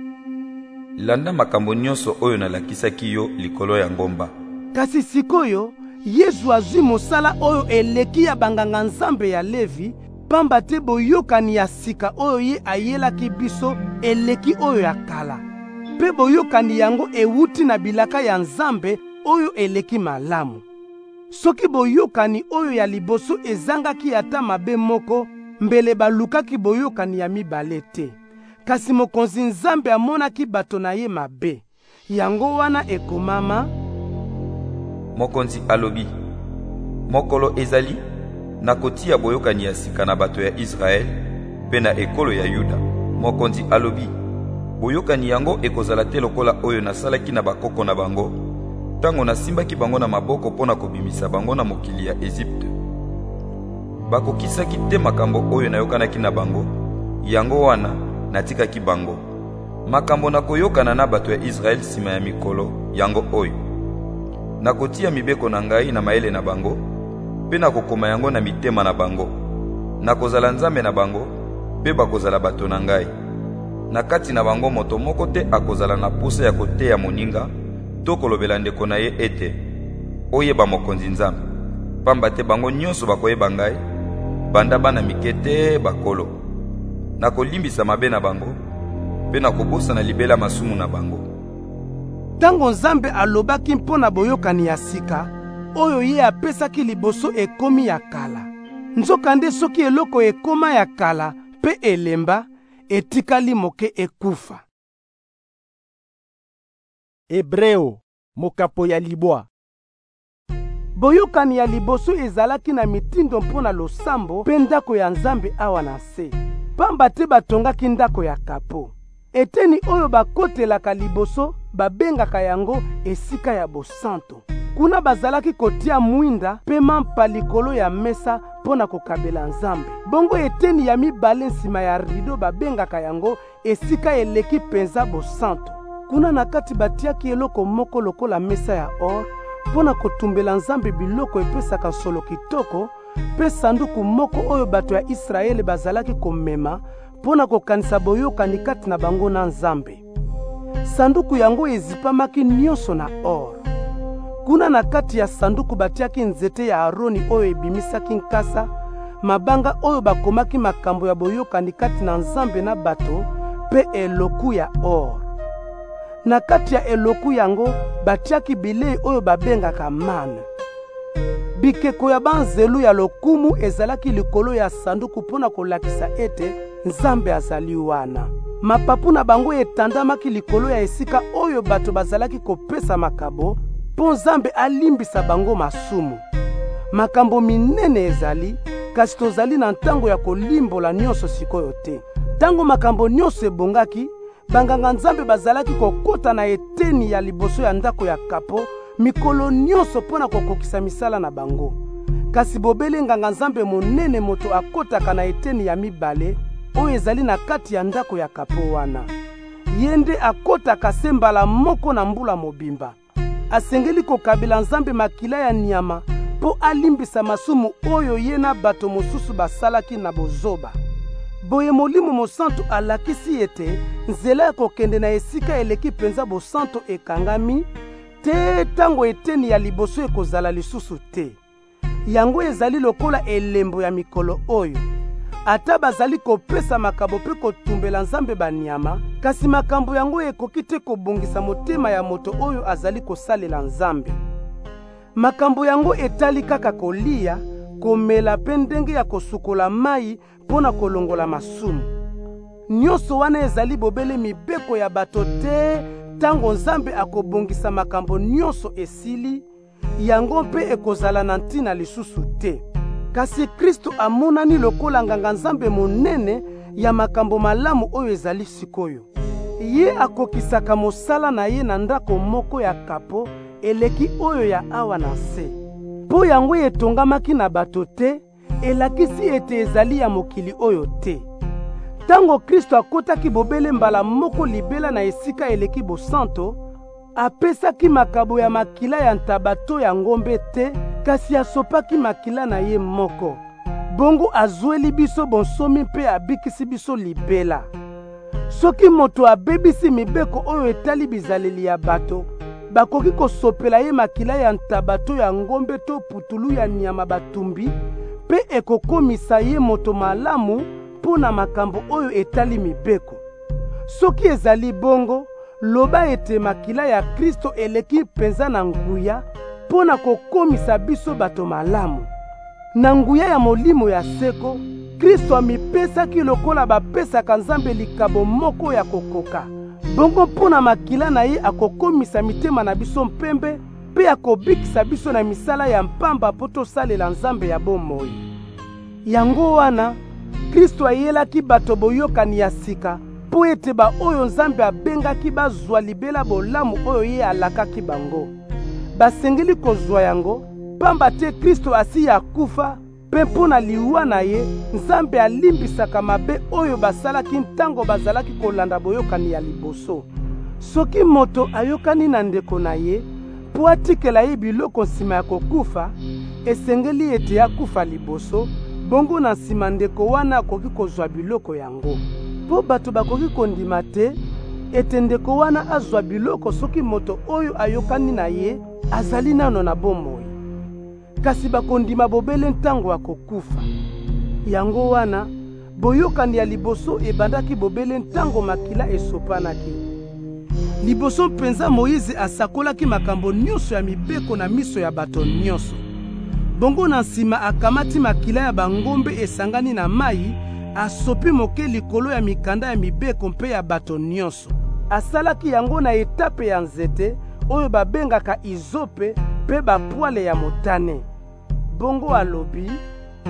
landa makambo nyonso oyo nalakisaki yo likolo ya ngomba. Kasi sikoyo Yesu azwi mosala oyo eleki ya banganga Nzambe ya Levi, pamba te boyokani ya sika oyo ye ayelaki biso eleki oyo ya kala, mpe boyokani yango ewuti na bilaka ya Nzambe oyo eleki malamu. Soki boyokani oyo ya liboso ezangaki ata mabe moko, mbele balukaki boyokani ya mibale te. Kasi mokonzi Nzambe amonaki bato na ye mabe. Yango wana ekomama: mokonzi alobi, mokolo ezali nakotia boyokani ya sika na bato ya Israel mpe na ekolo ya Yuda. Mokonzi alobi, boyokani yango ekozala te lokola oyo nasalaki na bakoko na bango tango nasimbaki bango na maboko mpo na kobimisa bango na mokili ya Egypte. Bakokisaki te makambo oyo nayokanaki na bango, yango wana natikaki bango. Makambo nakoyokana na bato ya Israel nsima ya mikolo yango oyo: nakotia mibeko na ngai na mayele na bango, mpe nakokoma yango na mitema na bango. Nakozala Nzambe na bango, mpe bakozala bato na ngai. Na kati na bango moto moko te akozala na posa ya koteya moninga to kolobela ndeko na ye ete oyeba mokonzi Nzambe, pamba te bango nyonso bakoyeba ngai, banda bana mike te bakolo. Nakolimbisa mabe na bango, mpe nakobosana libela masumu na bango. Tango Nzambe alobaki mpo na boyokani ya sika oyo ye apesaki liboso ekomi ya kala, nzokande soki eloko ekoma ya kala mpe elemba, etikali moke ekufa. Hebreo, mokapo ya libwa. Boyokani ya liboso ezalaki na mitindo mpo na losambo mpe ndako ya Nzambe awa na se. pamba te batongaki ndako ya kapo. Eteni oyo bakotelaka liboso babengaka yango esika ya bosanto. Kuna bazalaki kotia mwinda pe mampa likolo ya mesa pona kokabela Nzambe. Bongo eteni ya mibale nsima ya rido babengaka yango esika eleki penza bosanto. Kuna na kati batiaki eloko moko lokola mesa ya or pona kotumbela Nzambe biloko epesaka solo kitoko, pe sanduku moko oyo bato ya Israele bazalaki komema pona kokanisa boyokani kati na bango na Nzambe. Sanduku yango ezipamaki nyonso na or. Kuna na kati ya sanduku batiaki nzete ya Aroni oyo ebimisaki nkasa, mabanga oyo bakomaki makambo ya boyokani kati na Nzambe na bato, pe eloku ya or. Na kati ya eloku yango batiaki bilei oyo babengaka mane. Bikeko ya banzelu ya lokumu ezalaki likolo ya sanduku pona kolakisa ete Nzambe azali wana. Mapapu na bango etandamaki likolo ya esika oyo bato bazalaki kopesa makabo, po Nzambe alimbisa bango masumu. Makambo minene ezali, kasi tozali na ntango ya kolimbola nyonso sikoyo te. Tango makambo nyonso ebongaki, banganga Nzambe bazalaki kokota na eteni ya liboso ya ndako ya kapo, mikolo nyonso pona kokokisa misala na bango. Kasi bobele nganga Nzambe monene moto akotaka na eteni ya mibale, oyo ezali na kati ya ndako ya kapo wana. Yende akotaka se mbala moko na mbula mobimba. Asengeli kokabela Nzambe makila ya nyama po alimbisa masumu oyo ye na bato mosusu basalaki na bozoba. Boye Molimo Mosantu alakisi ete nzela ya kokende na esika eleki penza bosanto ekangami te tango eteni ya liboso ekozala lisusu te. Yango ezali lokola elembo ya mikolo oyo. Ata bazali kopesa makabo pe kotumbela Nzambe banyama, kasi makambo yango ekoki te kobongisa motema ya moto oyo azali kosalela Nzambe. Makambo yango etali kaka kolia, komela pe ndenge ya kosukola mai pona kolongola masumu. Nyonso wana ezali bobele mibeko ya bato te tango Nzambe akobongisa makambo nyonso esili, yango mpe ekozala na ntina lisusu te. Kasi Kristo amonani lokola nganga Nzambe monene ya makambo malamu oyo ezali sikoyo. Ye akokisaka mosala na ye na ndako moko ya kapo eleki oyo ya awa na se. Po yango etongamaki na bato te, elakisi ete ezali ya mokili oyo te. Tango Kristo akotaki bobele mbala moko libela na esika eleki bosanto, apesaki makabo ya makila ya ntabato ya ngombe te, kasi asopaki makila na ye moko. Bongo azweli biso bonsomi mpe abikisi biso libela. Soki moto abebisi mibeko oyo etali bizaleli ya bato, bakoki kosopela ye makila ya ntabato ya ngombe to putulu ya nyama batumbi, pe ekokomisa ye moto malamu pona makambo oyo etali mibeko. Soki ezali bongo, loba ete makila ya Kristo eleki penza na nguya pona kokomisa biso bato malamu. Na nguya ya molimo ya seko, Kristo amipesaki lokola bapesaka Nzambe likabo moko ya kokoka. Bongo pona makila na ye akokomisa mitema na biso mpembe, pe akobikisa biso na misala ya mpamba po tosalela Nzambe ya bomoi. Yango wana, Kristo ayelaki bato boyokani ya sika, po ete ba oyo Nzambe abengaki bazwa libela bolamu oyo ye alakaki bango. Basengeli kozwa yango, pamba te Kristo asi ya kufa, pe mpona liwa na ye, Nzambe alimbisaka mabe oyo basalaki ntango bazalaki kolanda boyokani ya liboso. Soki moto ayokani na ndeko na ye, po atikela ye biloko nsima ya kokufa, esengeli ete akufa liboso, bongo na nsima ndeko wana akoki kozwa biloko yango. Po bato bakoki kondima te, ete ndeko wana azwa biloko soki moto oyo ayokani na ye, azali nano na bomoi. Kasi bakondima bobele ntango akokufa. Yango wana, boyokani ya liboso ebandaki bobele ntango makila esopanaki. Liboso penza Moïse asakolaki makambo nyonso ya mibeko na miso ya bato nyonso. Bongo na nsima akamati makila ya bangombe esangani na mai, asopi moke likolo ya mikanda ya mibeko mpe ya bato nyonso. Asalaki yango na etape ya nzete oyo babengaka izope pe bapwale ya motane. Bongo alobi,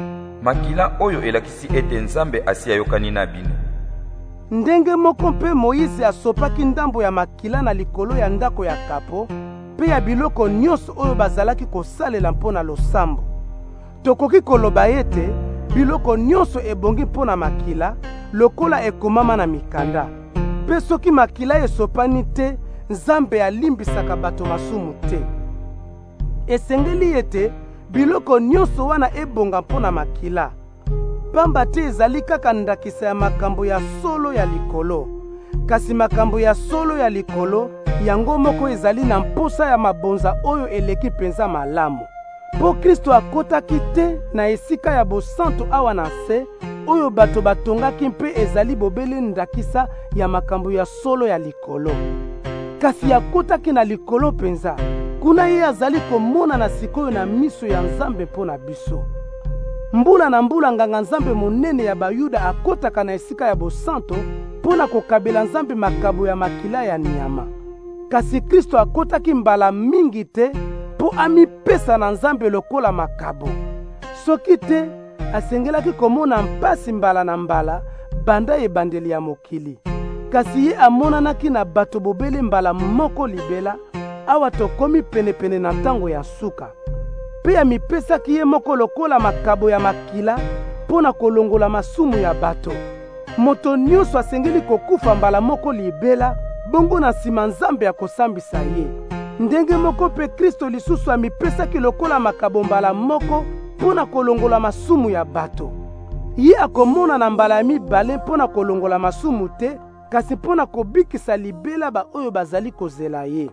makila oyo elakisi ete Nzambe asi ayokani na bino. Ndenge moko mpe Moïse asopaki ndambo ya makila na likolo ya ndako ya kapo mpe ya biloko nyonso oyo bazalaki kosalela mpona losambo. Tokoki koloba ete biloko nyonso ebongi mpona makila lokola ekomama na mikanda. Mpe soki makila esopani te, Nzambe alimbisaka bato masumu te. Esengeli ete biloko nyonso wana ebonga mpona makila. Pamba te ezali kaka ndakisa ya makambo ya solo ya likolo. Kasi makambo ya solo ya likolo yango moko ezali na mposa ya mabonza oyo eleki penza malamu. Po Kristo akotaki te na esika ya bosanto awa na se oyo bato batongaki mpe ezali bobele ndakisa ya makambo ya solo ya likolo. Kasi akotaki na likolo penza, kuna ye azali komona na sikoyo na miso ya Nzambe mpo na biso. Mbula na mbula nganga Nzambe monene ya Bayuda akotaka na esika ya bosanto mpona kokabela Nzambe makabo ya makila ya nyama. Kasi Kristo akotaki mbala mingi te po amipesa na Nzambe lokola makabo. Soki te asengelaki komona mpasi mbala na mbala banda ebandeli ya mokili. Kasi ye amonanaki na bato bobele mbala moko libela awa tokomi penepene na ntango ya suka. Pe amipesaki ye moko lokola makabo ya makila mpona kolongola masumu ya bato. Moto nyonso asengeli kokufa mbala moko libela, bongo na nsima Nzambe akosambisa ye. Ndenge moko pe Kristo lisusu amipesaki lokola makabo mbala moko mpona kolongola masumu ya bato. Ye akomona na mbala ya mibale mpona kolongola masumu te, kasi mpona kobikisa libela ba oyo bazali kozela ye.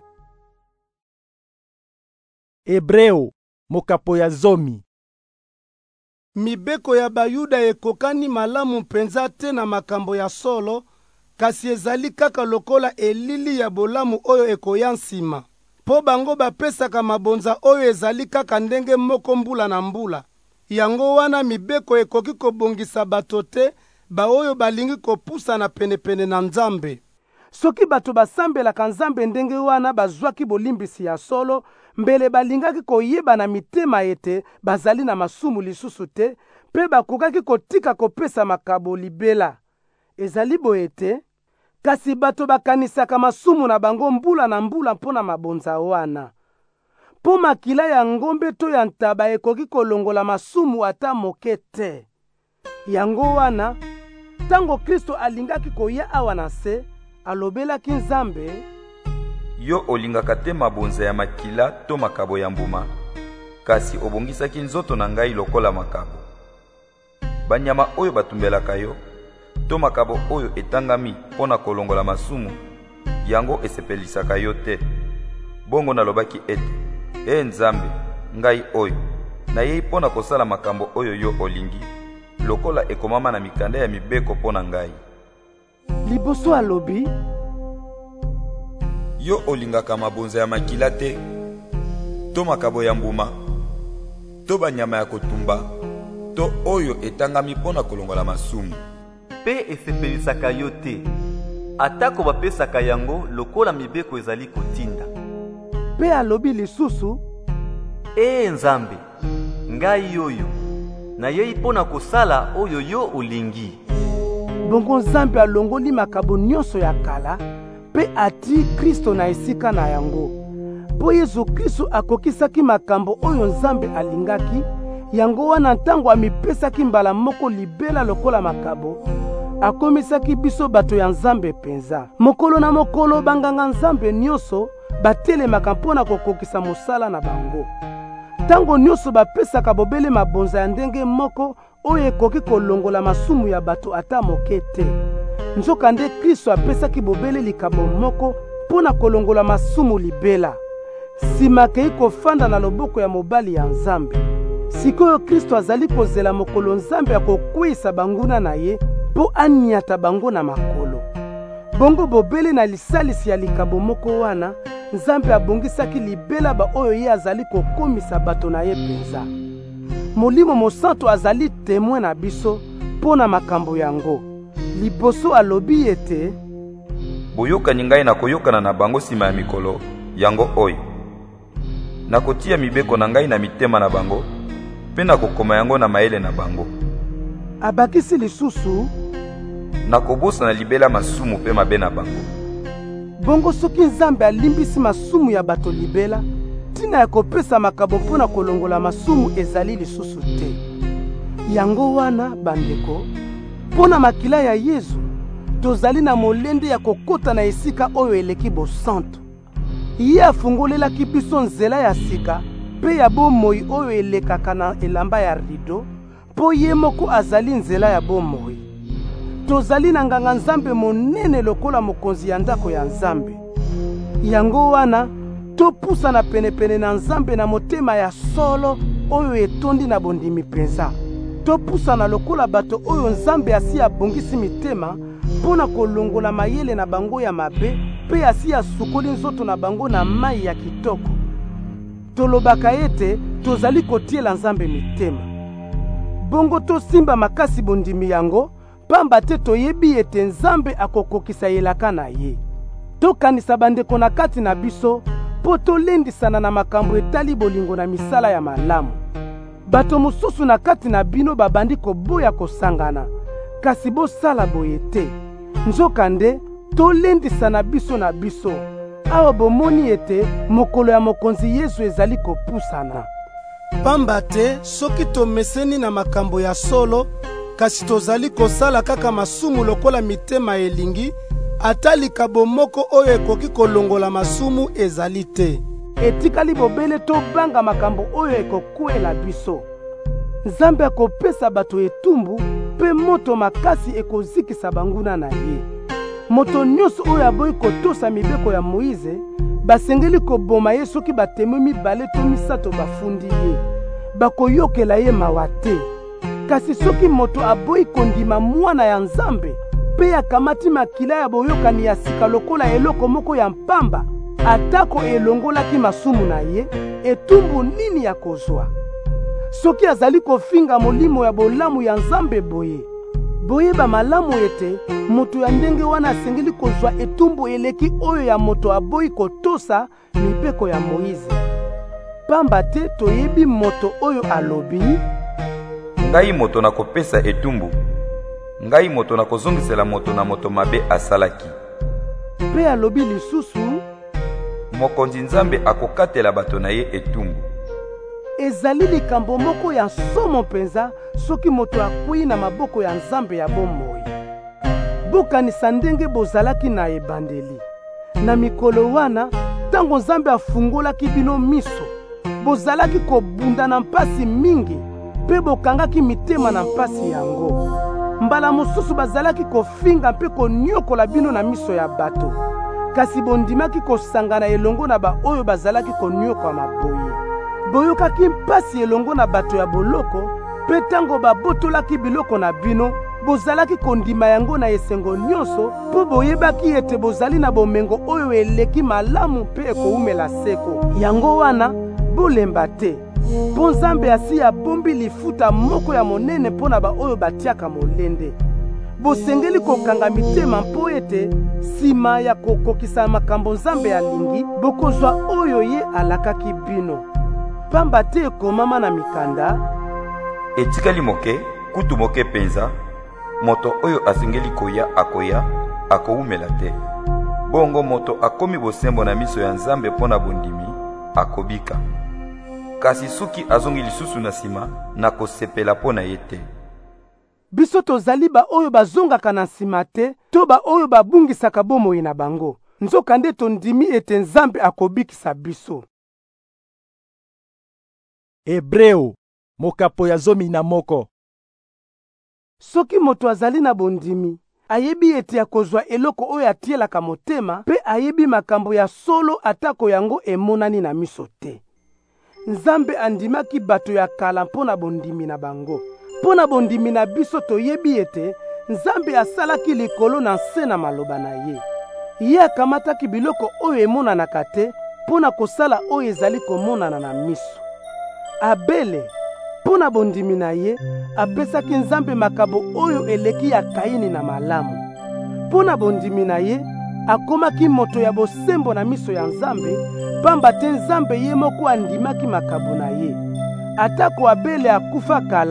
Hebreo mokapo ya zomi. Mibeko ya Bayuda ekokani malamu mpenza te na makambo ya solo, kasi ezali kaka lokola elili ya bolamu oyo ekoya nsima. Po bango bapesaka mabonza oyo ezali kaka ndenge moko mbula na mbula. Yango wana mibeko ekoki kobongisa bato te, ba oyo balingi kopusa na penepene na Nzambe. Soki bato basambelaka Nzambe ndenge wana bazwaki bolimbisi ya solo, mbele balingaki koyeba na mitema ete bazali na masumu lisusu te, pe bakokaki kotika kopesa makabo libela. Ezali boye te, kasi bato bakanisaka masumu na bango mbula na mbula mpona mabonza wana. Po makila ya ngombe to ya ntaba ekoki kolongola masumu ata moke te. Yango wana, tango Kristo alingaki koya awa na se, alobelaki Nzambe, yo olingaka te mabonza ya makila to makabo ya mbuma, kasi obongisaki nzoto na ngai lokola makabo. Banyama oyo batumbelaka yo, to makabo oyo etangami mpona kolongola masumu, yango esepelisaka yo te. Bongo nalobaki ete, Nzambe, ngai oyo, nayei mpona kosala makambo oyo yo olingi, lokola ekomama na mikanda ya mibeko mpona ngai. Liboso alobi, yo olingaka mabonza ya makila te, to makabo ya mbuma, to banyama ya kotumba, to oyo etangami mpona kolongola masumu. Pe esepelisaka yo te, atako bapesaka yango lokola mibeko ezali kotinda. Pe alobi lisusu, Nzambe, ngai oyo, nayei mpona kosala oyo yo olingi. Bongo Nzambe alongoli makabo nyonso ya kala, pe ati Kristo na esika na yango. Po Yesu Kristo akokisaki makambo oyo Nzambe alingaki, yango wana ntango amipesaki mbala moko libela lokola makabo, akomisaki biso bato ya Nzambe penza. Mokolo na mokolo banganga Nzambe nyonso batelemaka mpona kokokisa mosala na bango. Tango nyonso bapesaka bobele mabonza ya ndenge moko oyo ekoki kolongola masumu ya bato ata moke te. Nzoka nde Kristo apesaki bobele likabo moko mpona kolongola masumu libela. Sima kei kofanda na loboko ya mobali ya Nzambe. Sikoyo Kristo azali kozela mokolo Nzambe akokwisa banguna na ye po aniata bango na makolo. Bongo bobele na lisalisi ya likabo moko wana, Nzambe abongisaki libela ba oyo ye azali kokomisa bato na ye penza. Molimo Mosantu azali témoin na biso pona makambo yango. Liboso alobi ete, boyokani ngai na koyokana na bango sima ya mikolo yango oyo. Nakotia mibeko na ngai na mitema na bango, pe nakokoma yango na maele na bango. Abakisi lisusu nakobosa na libela masumu pe mabe na bango. Bongo soki Nzambe alimbisi masumu ya bato libela, tina ya kopesa makabo mpona kolongola masumu ezali lisusu te. Yango wana bandeko, mpona makila ya Yesu, tozali na molende ya kokota na esika oyo eleki bosantu. Ye afungolelaki biso nzela ya sika pe ya bomoi oyo elekaka na elamba ya rido, po ye moko azali nzela ya bomoi. Tozali na nganga Nzambe monene lokola mokonzi ya ndako ya Nzambe. Yango wana topusa na penepene na Nzambe na motema ya solo oyo etondi na bondimi penza. Topusa na lokola bato oyo Nzambe asi abongisi mitema mpona kolongola mayele na bango ya mabe pe asi asukoli nzoto na bango na mai ya kitoko. Tolobaka ete tozali kotiela Nzambe mitema. Bongo tosimba makasi bondimi yango, pamba te toyebi ete Nzambe akokokisa elaka na ye. Tokanisa bandeko na kati na biso po tolendisana na makambo etali bolingo na misala ya malamu. Bato mosusu na kati na bino babandi koboya kosangana, kasi bosala boye te. Nzokande tolendisana biso na biso. Awa bomoni ete mokolo ya mokonzi Yesu ezali kopusana. Pamba te soki tomeseni na makambo ya solo, kasi tozali kosala kaka masumu lokola mitema elingi, ata likabo moko oyo ekoki kolongola masumu ezali te. Etikali bobele tobanga makambo oyo ekokwela biso. Nzambe akopesa bato etumbu pe moto makasi ekozikisa banguna na ye. Moto nyonso oyo aboyi kotosa mibeko ya Moïse, basengeli koboma ye soki bateme mibale to misato bafundi ye. Bakoyokela ye mawa te. Kasi soki moto aboyi kondima mwana ya Nzambe, pe akamati makila ya boyokani ya sika lokola eloko moko ya mpamba, atako elongolaki masumu na ye, etumbu nini ya kozwa? Soki azali kofinga molimo ya bolamu ya Nzambe boye, boyeba malamu ete moto ya ndenge wana asengeli kozwa etumbu eleki oyo ya moto aboyi kotosa mibeko ya Moïse. Pamba te toyebi moto oyo alobi, ngai moto na kopesa etumbu, ngai moto na kozongisela moto na moto mabe asalaki. Pe alobi lisusu, mokonzi Nzambe akokatela bato na ye etumbu. Ezali likambo moko ya somo penza soki moto akwi na maboko ya Nzambe ya bomoi. Bokanisa ndenge bozalaki na ebandeli. Na mikolo wana, tango Nzambe afungolaki bino miso, bozalaki kobunda na mpasi mingi, pe bokangaki mitema na mpasi yango. Mbala mosusu bazalaki kofinga mpe konyokola bino na miso ya bato, kasi bondimaki kosangana elongo na ba oyo bazalaki konyoka maboye. Boyokaki mpasi elongo na bato ya boloko, pe tango babotolaki biloko na bino, bozalaki kondima yango na esengo nyonso, po boyebaki ete bozali na bomengo oyo eleki malamu pe ekoumela seko. Yango wana, bolemba te. Po Nzambe asi abombi lifuta moko ya monene mpona ba oyo batiaka molende. Bosengeli kokanga mitema mpo ete sima ya kokokisa makambo Nzambe alingi, bokozwa oyo ye alakaki bino. Pamba te ekomama na mikanda, etikali moke, kutu moke penza, moto oyo asengeli koya akoya, akoumela te. Bongo moto akomi bosembo na miso ya Nzambe mpona bondimi, akobika. Kasi soki azongi lisusu na sima, na kosepela pona ye te. Biso tozali ba oyo bazongaka na sima te, to ba oyo babungisaka bomoi na bango. Nzokande tondimi ete Nzambe akobikisa biso. Hebreo, mokapo ya 11. Soki moto azali na bondimi, ayebi ete akozwa eloko oyo atielaka motema, pe ayebi makambo ya solo atako yango emonani na miso te. Nzambe andimaki bato ya kala mpona bondimi na bango. Mpona bondimi na biso toyebi ete Nzambe asalaki likolo na nse na maloba na ye. Ye akamataki biloko oyo emonanaka te mpona kosala oyo ezali komonana na miso. Abele, mpona bondimi na ye, apesaki Nzambe makabo oyo eleki ya Kaini na malamu. Mpona bondimi na ye, akomaki moto ya bosembo na miso ya Nzambe, pamba te Nzambe ye moko andimaki makabo na ye. Atako Abele akufa kala,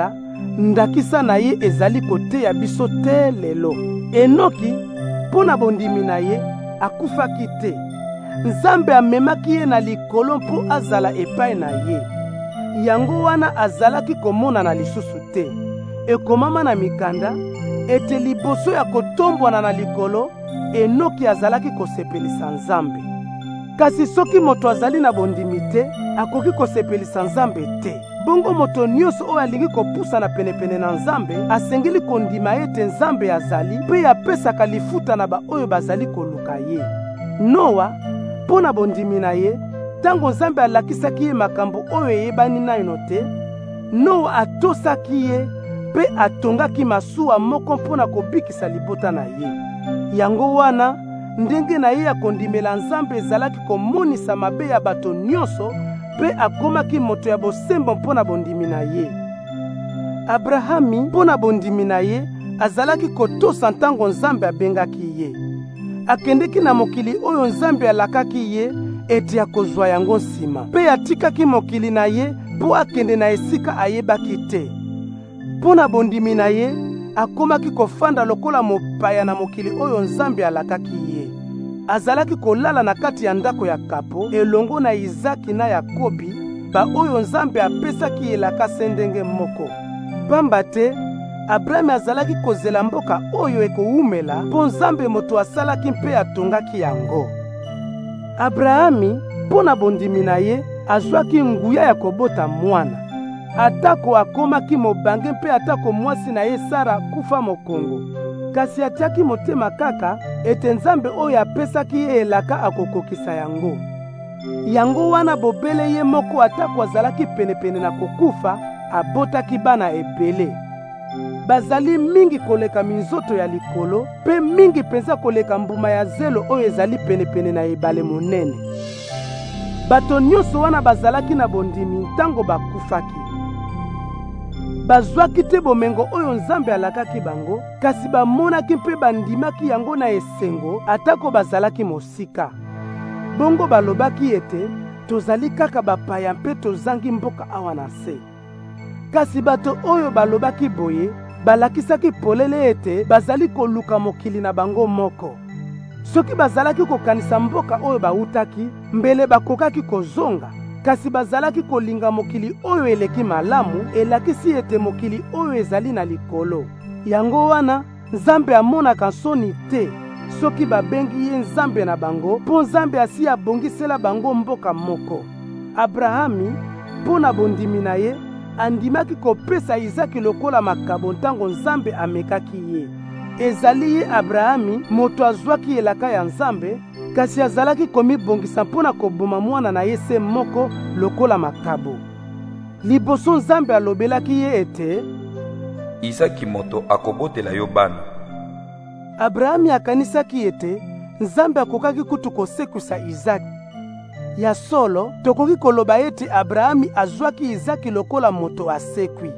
ndakisa na ye ezali koteya biso te lelo. Enoki mpo na bondimi na ye akufaki te. Nzambe amemaki ye na likolo mpo azala epai na ye. Yango wana azalaki komonana lisusu te. Ekomama na mikanda ete liboso ya kotombwana na likolo, Enoki azalaki kosepelisa Nzambe. Kasi soki moto azali na bondimi te, akoki kosepelisa Nzambe te. Bongo moto nyonso oyo alingi kopusa na penepene na Nzambe asengeli kondima ete Nzambe azali mpe apesaka lifuta na baoyo bazali koluka ye. Noa mpo na bondimi na ye, tango Nzambe alakisaki ye makambo oyo eyebani naino te, Noa atosaki ye mpe atongaki masuwa moko mpo na kobikisa libota na ye. Yango wana ndenge na ye ya kondimela Nzambe ezalaki komonisa mabe ya bato nyonso mpe akomaki moto ya bosembo mpo na bondimi na ye. Abrahami mpo na bondimi na ye azalaki kotosa ntango Nzambe abengaki ye. Akendeki na mokili oyo Nzambe alakaki ye ete akozwa yango nsima, mpe atikaki mokili na ye mpo akende na esika ayebaki te. Mpo na bondimi na ye akomaki kofanda lokola mopaya na mokili oyo Nzambe alakaki ye. Azalaki kolala na kati ya ndako ya kapo elongo na Izaki na Yakobi, baoyo Nzambe apesaki elaka se ndenge moko. Pamba te Abrahami azalaki kozela mboka oyo ekowumela mpo Nzambe moto asalaki mpe atongaki yango. Abrahami mpo na bondimi na ye azwaki nguya ya kobota mwana. Atako akomaki mobange mpe atako mwasi na ye Sara kufa mokongo. Kasi atiaki motema kaka ete Nzambe oyo apesaki ye elaka akokokisa yango. Yango wana bobele ye moko atako azalaki penepene na kokufa, abotaki bana ebele. Bazali mingi koleka minzoto ya likolo, pe mingi penza koleka mbuma ya zelo oyo ezali penepene na ebale monene. Bato nyonso wana bazalaki na bondimi ntango bakufaki. Bazwaki te bomengo oyo Nzambe alakaki bango, kasi bamonaki mpe bandimaki yango na esengo atako bazalaki mosika. Bongo balobaki ete tozali kaka bapaya mpe tozangi mboka awa na se. Kasi bato oyo balobaki boye balakisaki polele ete bazali koluka mokili na bango moko. Soki bazalaki kokanisa mboka oyo bautaki, mbele bakokaki kozonga. Kasi bazalaki kolinga mokili oyo eleki malamu, elakisi ete mokili oyo ezali na likolo. Yango wana Nzambe amonaka soni te soki babengi ye Nzambe na bango, mpo Nzambe asi abongisela bango mboka moko. Abrahami mpo na bondimi na ye andimaki kopesa Izaki lokola makabo ntango Nzambe amekaki ye. Ezali ye Abrahami moto azwaki elaka ya Nzambe, kasi azalaki komibongisa mpo na koboma mwana na ye se moko lokola makabo. Liboso Nzambe alobelaki ye ete Izaki moto akobotela yo bana. Abrahami akanisaki ete Nzambe akokaki kutu kosekwisa Izaki. Ya solo tokoki koloba ete Abrahami azwaki Izaki lokola moto asekwi.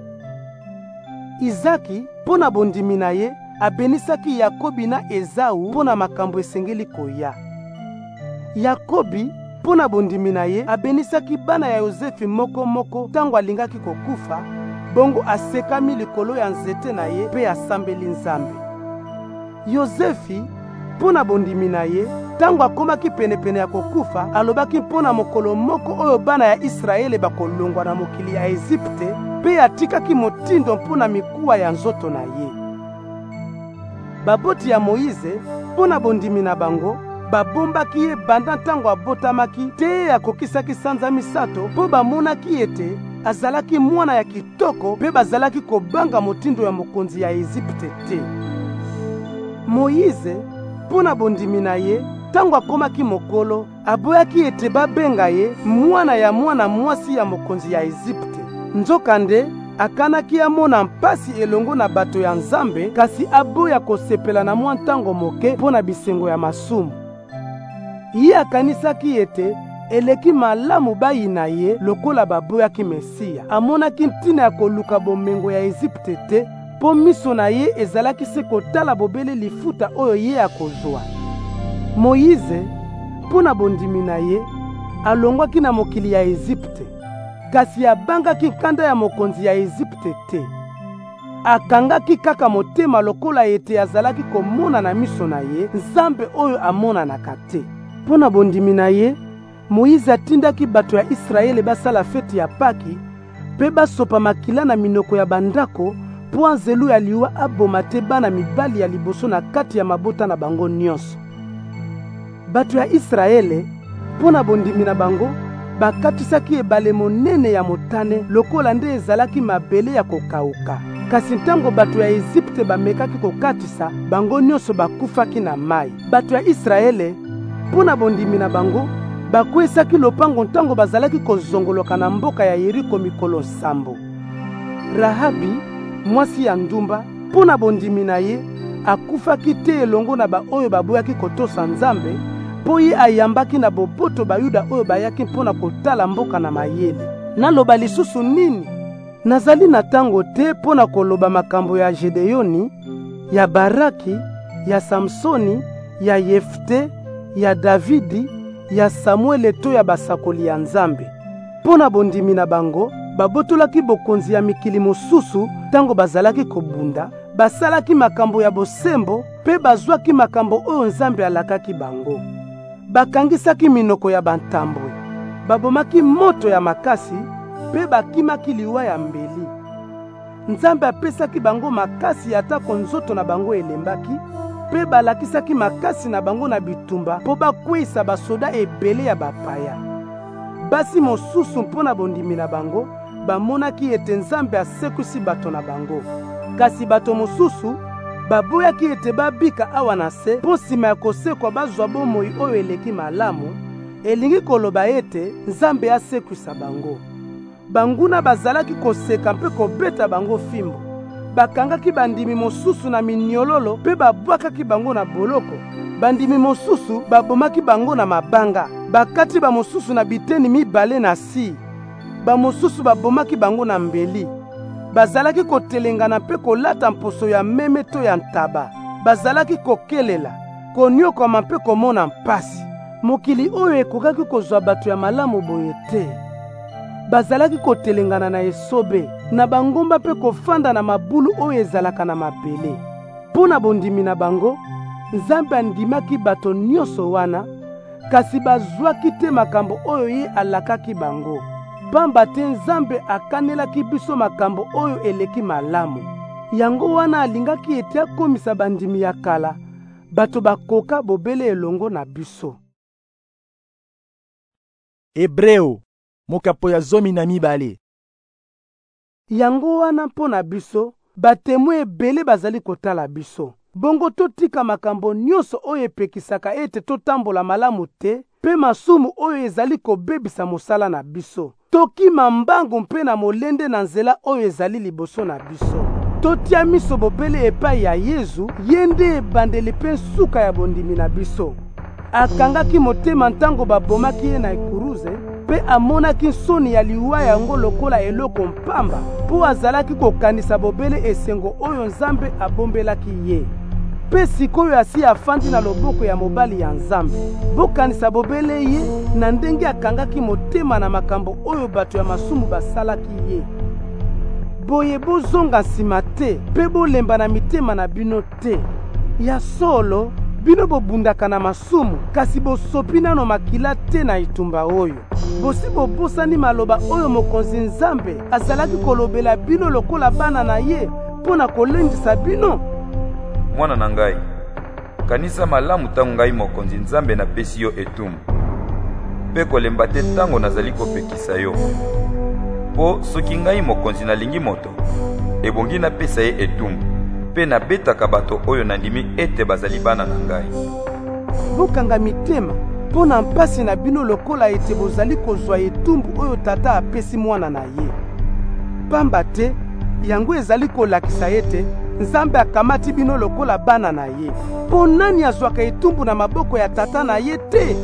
Izaki mpo na bondimi na ye abenisaki Yakobi na Ezau mpo na makambo esengeli koya. Yakobi mpo na bondimi na ye abenisaki bana ya Yozefi moko moko tango alingaki kokufa, bongo asekami likolo ya nzete na ye mpe asambeli Nzambe. Yozefi mpo na bondimi na ye tango akomaki penepene ya kokufa, alobaki mpo na mokolo moko oyo bana ya Israele bakolongwa na mokili ya Ezipte, mpe atikaki motindo mpo na mikuwa ya nzoto na ye. Baboti ya Moize mpo na bondimi na bango babombaki ye banda ntango abotamaki te akokisaki sanza misato, mpo bamonaki ete azalaki mwana ya kitoko mpe bazalaki kobanga motindo ya mokonzi ya Ezipte te. Moize mpo na bondimi na ye tango akomaki mokolo aboyaki ete babenga ye mwana ya mwana mwasi ya mokonzi ya Ezipte. Nzokande akanaki amona mpasi elongo na bato ya Nzambe, kasi aboya kosepela na mwa ntango moke mpo na bisengo ya masumu. Ye akanisaki ete eleki malamu bayi na ye lokola baboyaki Mesia. Amonaki ntina ya koluka bomengo ya Ezipte te, mpo miso na ye ezalaki se kotala bobele lifuta oyo ye akozwa. Moize mpo na bondimi na ye alongwaki na mokili ya Ezipte, kasi abangaki kanda ya mokonzi ya Ezipte te. akangaki kaka motema lokola ete azalaki komona na miso na ye Nzambe oyo amonanaka te. Mpo na bondimi na ye, Moïse atindaki bato ya Israele basala feti ya Paki mpe basopa makila na minoko ya bandako mpo anzelu ya liwa aboma te bana mibali ya liboso na kati ya mabota na bango nyonso. Bato ya Israele, mpo na bondimi na bango, bakatisaki ebale monene ya motane lokola nde ezalaki mabele ya kokauka. Kasi ntango bato ya Ezipte bamekaki kokatisa, bango nyonso bakufaki na mai. Bato ya Israele, mpo na bondimi na bango, bakwesaki lopango ntango bazalaki kozongoloka na mboka ya Yeriko mikolo nsambo. Rahabi, mwasi ya ndumba, mpo na bondimi na ye, akufaki te elongo na baoyo baboyaki kotosa Nzambe, mpo ye ayambaki na boboto bayuda oyo bayaki mpo na kotala mboka na mayele. Naloba lisusu nini? Nazali na tango te mpo na koloba makambo ya Gedeoni, ya Baraki, ya Samsoni, ya Yefte, ya Davidi, ya Samuele to ya basakoli ya Nzambe. Mpo na bondimi na bango, babotolaki bokonzi ya mikili mosusu tango bazalaki kobunda, basalaki makambo ya bosembo mpe bazwaki makambo oyo Nzambe alakaki bango. Bakangisaki minoko ya bantambwe, babomaki moto ya makasi mpe bakimaki liwa ya mbeli. Nzambe apesaki bango makasi atako nzoto na bango elembaki, mpe balakisaki makasi na bango na bitumba mpo bakwisa basoda ebele ya bapaya. Basi mosusu mpo na bondimi na bango, bamonaki ete Nzambe asekwisi bato na bango. Kasi bato mosusu baboyaki ete babika awa na se mpo nsima ya kosekwa bazwa bomoi oyo eleki malamu, elingi koloba ete Nzambe asekwisa bango. Banguna bazalaki koseka mpe kobeta bango fimbo. Bakangaki bandimi mosusu na minyololo mpe babwakaki bango na boloko. Bandimi mosusu babomaki bango na mabanga. Bakati bamosusu na biteni mibale na si. Bamosusu babomaki bango na mbeli. Bazalaki kotelengana mpe kolata mposo ya meme to ya ntaba. Bazalaki kokelela, konyokoma mpe komona mpasi. Mokili oyo ekokaki kozwa bato ya malamu boye te. Bazalaki kotelengana na esobe, na bangomba mpe kofanda na mabulu oyo ezalaka na mabele. Mpo na bondimi na bango, Nzambe andimaki bato nyonso wana, kasi bazwaki te makambo oyo ye alakaki bango. Pamba te Nzambe akanelaki biso makambo oyo eleki malamu. Yango wana alingaki ete akomisa bandimi ya kala, bato bakoka bobele elongo na biso. Hebreo, mokapo ya 12. Yango wana mpo na biso, batemo ebele bazali kotala biso. Bongo totika makambo nyonso oyo epekisaka ete totambola malamu te, pe masumu oyo ezali kobebisa mosala na biso. Tokima mbangu mpe na molende na nzela oyo ezali liboso na biso. Totia miso bobele epai ya Yesu, yende ebandeli mpe suka ya bondimi na biso. Akangaki motema ntango babomaki ye na ekuruze, mpe amonaki nsoni ya liwa yango lokola eloko mpamba, mpo azalaki kokanisa bobele esengo oyo Nzambe abombelaki ye. Mpe sikoyo asi afandi na loboko ya mobali ya Nzambe, bokanisa bobele ye na ndenge akangaki motema na makambo oyo bato ya masumu basalaki ye. Boye bozonga nsima te, mpe bolemba na mitema na bino te. Ya solo, bino bobundaka na masumu, kasi bosopi nano makila te na itumba oyo. Bosi bobosani maloba oyo mokonzi Nzambe azalaki kolobela bino lokola bana na ye mpo na kolendisa bino. Mwana na ngai, kanisa malamu tango ngai mokonzi Nzambe napesi yo etumbu, mpe kolemba te tango nazali kopekisa yo. Po soki ngai mokonzi nalingi moto, ebongi napesa ye etumbu, mpe nabetaka bato oyo nandimi ete bazali bana na ngai. Bokanga mitema mpo na mpasi na bino lokola ete bozali kozwa etumbu oyo tata apesi mwana na ye. Pamba te, yango ezali kolakisa ete Nzambe akamati bino lokola bana na ye. Po nani azwaka etumbu na maboko ya tata na ye te?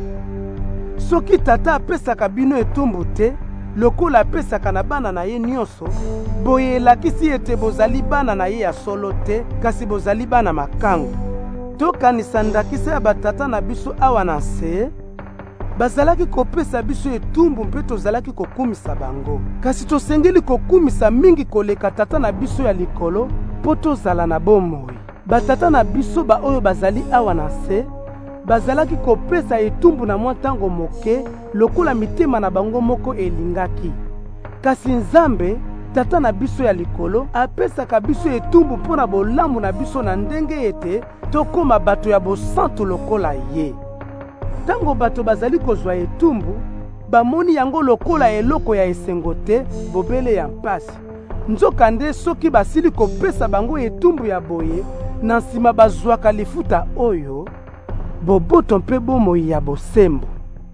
Soki tata apesaka bino etumbu te, lokola apesaka na bana na ye nyonso, boye elakisi ete bozali bana na ye ya solo te, kasi bozali bana makangu. Tokanisa ndakisa ya batata na biso awa na se, bazalaki kopesa biso etumbu mpe tozalaki kokumisa bango. Kasi tosengeli kokumisa mingi koleka tata na biso ya likolo mpo tozala na bomoi. Batata na biso baoyo bazali awa na se bazalaki kopesa etumbu na mwa ntango moke lokola mitema na bango moko elingaki. Kasi Nzambe tata na biso ya likolo apesaka biso etumbu mpo na bolamu na biso na ndenge ete tokoma bato ya bosantu lokola ye. Tango bato bazali kozwa etumbu bamoni yango lokola eloko ya esengo te, bobele ya mpasi. Nzoka nde soki basili kopesa bango etumbu ya boye na nsima bazwaka lifuta oyo boboto mpe bomoi ya bosembo.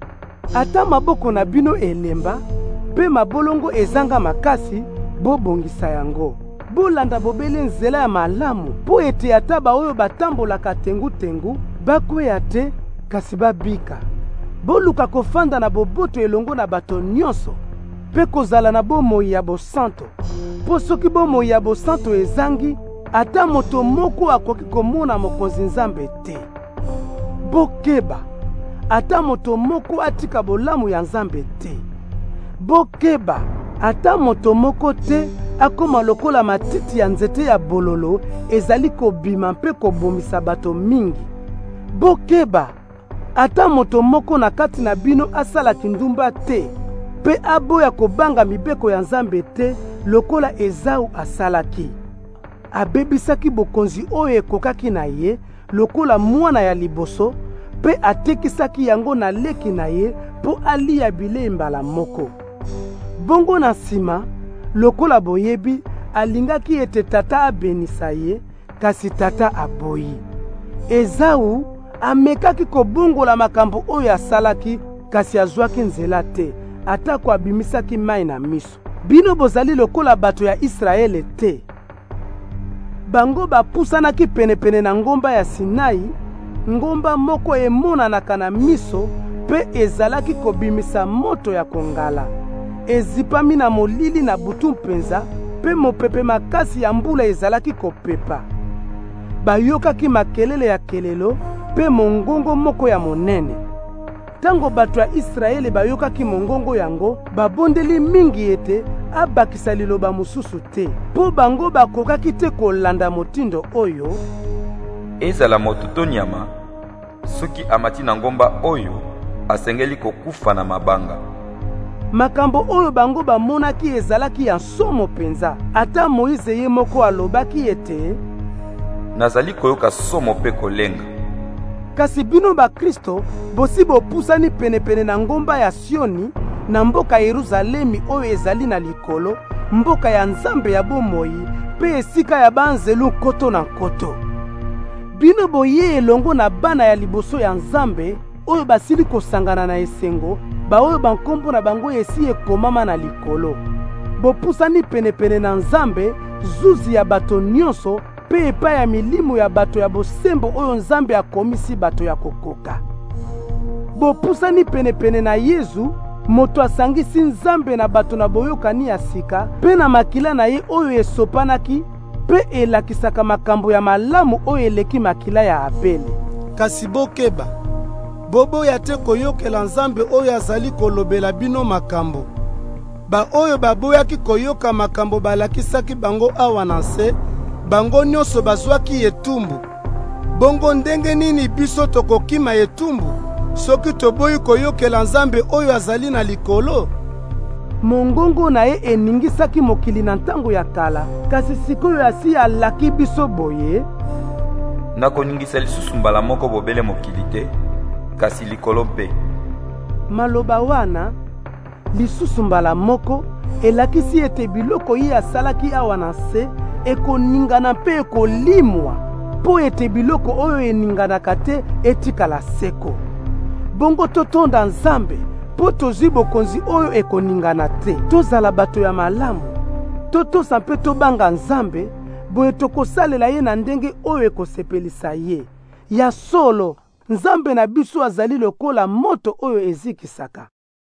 Ata maboko na bino elemba mpe mabolongo ezanga makasi, bobongisa yango. Bolanda bobele nzela ya malamu mpo ete ata baoyo batambolaka tengu-tengu bakweya te kasi babika. Boluka kofanda na boboto elongo na bato nyonso mpe kozala na bomoi ya bosanto, mpo soki bomoi ya bosanto ezangi, ata moto moko akoki komona mokonzi Nzambe te. Bokeba, ata moto moko atika bolamu ya Nzambe te. Bokeba, ata moto moko te akoma lokola matiti ya nzete ya bololo ezali kobima mpe kobomisa bato mingi. Bokeba, ata moto moko na kati na bino asalaki ndumba te mpe aboya kobanga mibeko ya Nzambe te lokola Ezau asalaki. Abebisaki bokonzi oyo ekokaki na ye lokola mwana ya liboso mpe atekisaki yango na leki na ye mpo alia bilei mbala moko. Bongo na nsima, lokola boyebi, alingaki ete tata abenisa ye, kasi tata aboyi. Ezau amekaki kobongola makambo oyo asalaki, kasi azwaki nzela te, atako abimisaki mai na miso. Bino bozali lokola bato ya Israele te. Bango bapusanaki penepene na ngomba ya Sinai, ngomba moko emonanaka na miso mpe ezalaki kobimisa moto ya kongala. Ezipami na molili na butu mpenza mpe mopepe makasi ya mbula ezalaki kopepa. Bayokaki makelele ya kelelo mpe mongongo moko ya monene. Tango bato ya Israele bayokaki mongongo yango, babondeli mingi ete abakisa liloba mosusu te, mpo bango bakokaki te kolanda motindo oyo: ezala moto to nyama, soki amati na ngomba oyo asengeli kokufa na mabanga. Makambo oyo bango bamonaki ezalaki ya nsomo penza. Ata Moïse ye moko alobaki ete nazali koyoka somo mpe kolenga. Kasi bino ba Kristo bosi bopusani penepene na ngomba ya Sioni, na mboka Yeruzalemi oyo ezali na likolo, mboka ya Nzambe ya bomoi mpe esika ya banzelu nkoto na nkoto. Bino boye elongo na bana ya liboso ya Nzambe oyo basili kosangana na esengo, baoyo bankombo na bango esi ekomama na likolo. Bopusani penepene na Nzambe, zuzi ya bato nyonso mpe epai ya milimo ya bato ya bosembo oyo Nzambe akomisi bato ya kokoka. Bopusani penepene na Yesu, moto asangisi Nzambe na bato na boyokani ya sika mpe na makila na ye oyo esopanaki mpe elakisaka makambo ya malamu oyo eleki makila ya Abele. Kasi bokeba, boboya te koyokela Nzambe oyo azali kolobela bino makambo. Ba oyo baboyaki koyoka makambo balakisaki bango awa na se, bango nyonso bazwaki etumbu. Bongo ndenge nini biso tokokima etumbu soki toboyi koyokela Nzambe oyo azali na likolo? Mongongo na ye eningisaki mokili na ntango ya kala, kasi sikoyo asi alaki biso boye: nakoningisa lisusu mbala moko bobele mokili te, kasi likolo mpe. Maloba wana lisusu mbala moko elakisi ete biloko ye asalaki awa na se ekoningana mpe ekolimwa, mpo ete biloko oyo eninganaka te etikala seko. Bongo totonda Nzambe mpo tozwi bokonzi oyo ekoningana te. Tozala bato ya malamu, totosa mpe tobanga Nzambe, boye tokosalela ye na ndenge oyo ekosepelisa ye. Ya solo, Nzambe na biso azali lokola moto oyo ezikisaka.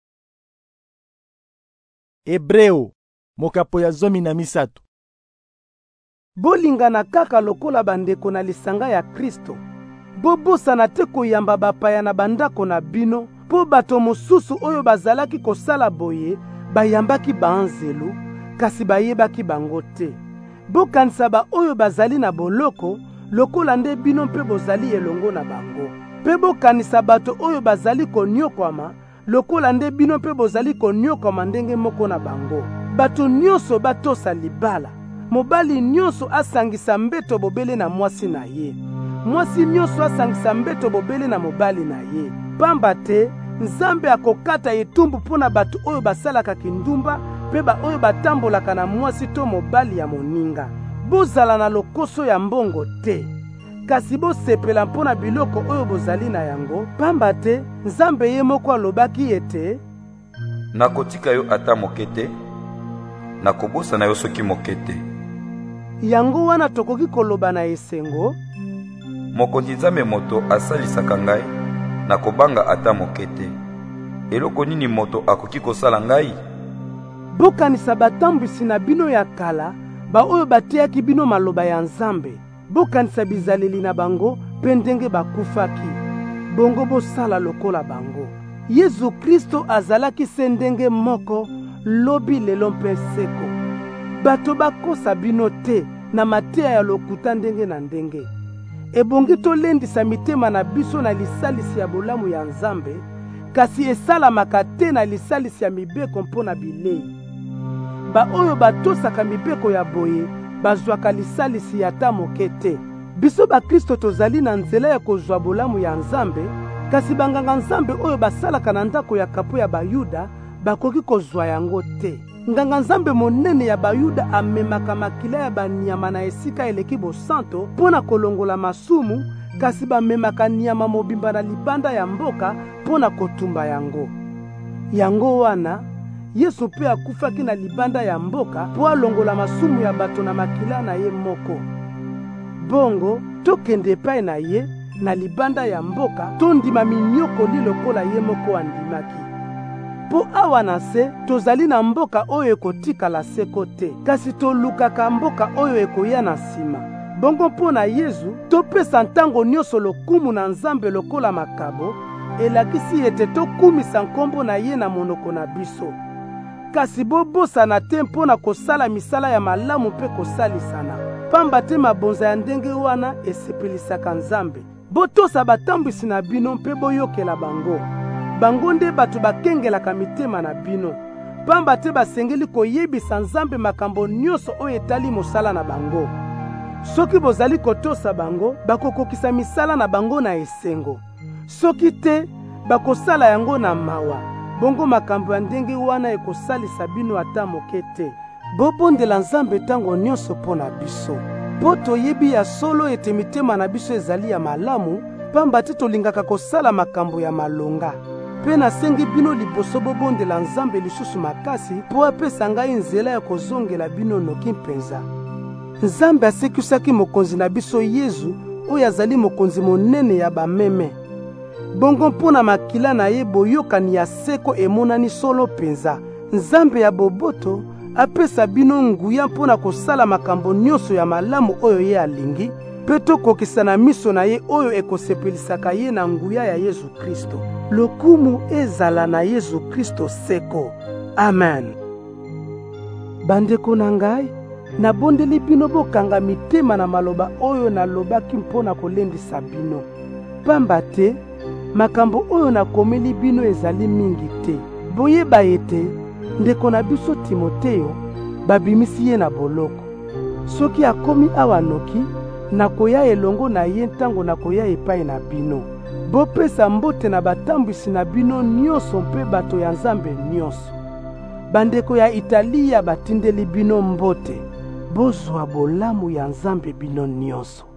Hebreo, mokapo ya 13. Bolingana kaka lokola bandeko na lisanga ya Kristo. Bobosana te koyamba bapaya na bandako na bino mpo bato mosusu oyo bazalaki kosala boye bayambaki baanzelu, kasi bayebaki bango te. Bokanisa ba oyo bazali na boloko lokola nde bino mpe bozali elongo na bango. Mpe bokanisa bato oyo bazali konyokwama lokola nde bino mpe bozali konyokwama ndenge moko na bango. Bato nyonso batosa libala. Mobali nyonso asangisa mbeto bobele na mwasi na ye. Mwasi nyonso asangisa mbeto bobele na mobali na ye. Pamba te Nzambe akokata etumbu mpona bato oyo basalaka kindumba mpe ba oyo batambolaka na mwasi to mobali ya moninga. Bozala na lokoso ya mbongo te, kasi bosepela mpona biloko oyo bozali na yango, pamba te Nzambe ye moko alobaki ete nakotika yo ata moke te, nakobosa na yo soki moke te. Yango wana tokoki koloba na esengo, mokonzi Nzambe moto asalisaka ngai, nakobanga ata moke te. Eloko nini moto akoki kosala ngai? Bokanisa batambwisi na bino ya kala, ba oyo bateyaki bino maloba ya Nzambe. Bokanisa bizaleli na bango mpe ndenge bakufaki. Bongo bosala lokola bango. Yesu Kristo azalaki se ndenge moko, lobi lelo mpe seko. Bato bakosa bino te na mateya ya lokuta ndenge na ndenge. Ebongi tolendisa mitema na biso na lisalisi ya bolamu ya Nzambe, kasi esalamaka te na lisalisi ya mibeko mpona bilei. Ba oyo batosaka mibeko ya boye bazwaka lisalisi ya ta moke te. Biso bakristo tozali na nzela ya kozwa bolamu ya Nzambe, kasi banganga Nzambe oyo basalaka na ndako ya kapo ya Bayuda bakoki kozwa yango te. Nganga Nzambe monene ya Bayuda amemaka makila ya banyama na esika eleki bosanto mpona kolongola masumu, kasi bamemaka nyama mobimba na libanda ya mboka mpona kotumba yango. Yango wana Yesu mpe akufaki na libanda ya mboka po alongola masumu ya bato na makila na ye moko. Bongo tokende epai na ye na libanda ya mboka tondima minyokoli lokola ye moko andimaki. Po awa na se tozali na mboka oyo ekotikala seko te, kasi tolukaka mboka oyo ekoya na nsima. Bongo mpo na Yesu topesa ntango nyonso lokumu na Nzambe lokola makabo, elakisi ete tokumisa nkombo na ye na monoko na biso. Kasi bobosana te mpona kosala misala ya malamu mpe kosalisana, pamba te mabonza ya ndenge wana esepelisaka Nzambe. Botosa batambwisi na bino mpe boyokela bango. Bango nde bato bakengelaka mitema na bino, pamba te basengeli koyebisa Nzambe makambo nyonso oyo etali mosala na bango. Soki bozali kotosa bango, bakokokisa misala na bango na esengo. Soki te, bakosala yango na mawa. Bongo makambo ya ndenge wana ekosalisa bino ata moke te. Bobondela Nzambe tango nyonso mpo na biso. Po toyebi ya solo ete mitema na biso ezali ya malamu, pamba te tolingaka kosala makambo ya malonga. Pe nasengi bino liboso bobondela Nzambe lisusu makasi po apesa ngai nzela ya kozongela bino noki mpenza. Nzambe asekisaki mokonzi na biso Yesu oyo azali mokonzi monene ya bameme. Bongo mpona makila na ye boyokani ya seko emonani solo penza. Nzambe ya boboto apesa bino nguya mpona kosala makambo nyonso ya malamu oyo ye alingi, pe tokokisa na miso na ye oyo ekosepelisaka ye na nguya ya Yesu Kristo. Lokumu ezala na Yesu Kristo seko. Amen. Bandeko na ngai, nabondeli bino bokanga mitema na maloba oyo nalobaki mpona kolendisa bino. Pamba te makambo oyo nakomeli bino ezali mingi te. Boyeba ete ndeko na biso Timoteo babimisi ye na boloko. Soki akomi awa noki, nakoya elongo na ye ntango nakoya epai na bino. Bopesa mbote na batambwisi na bino nyonso mpe bato ya Nzambe nyonso. Bandeko ya Italia batindeli bino mbote. Bozwa bolamu ya Nzambe bino nyonso.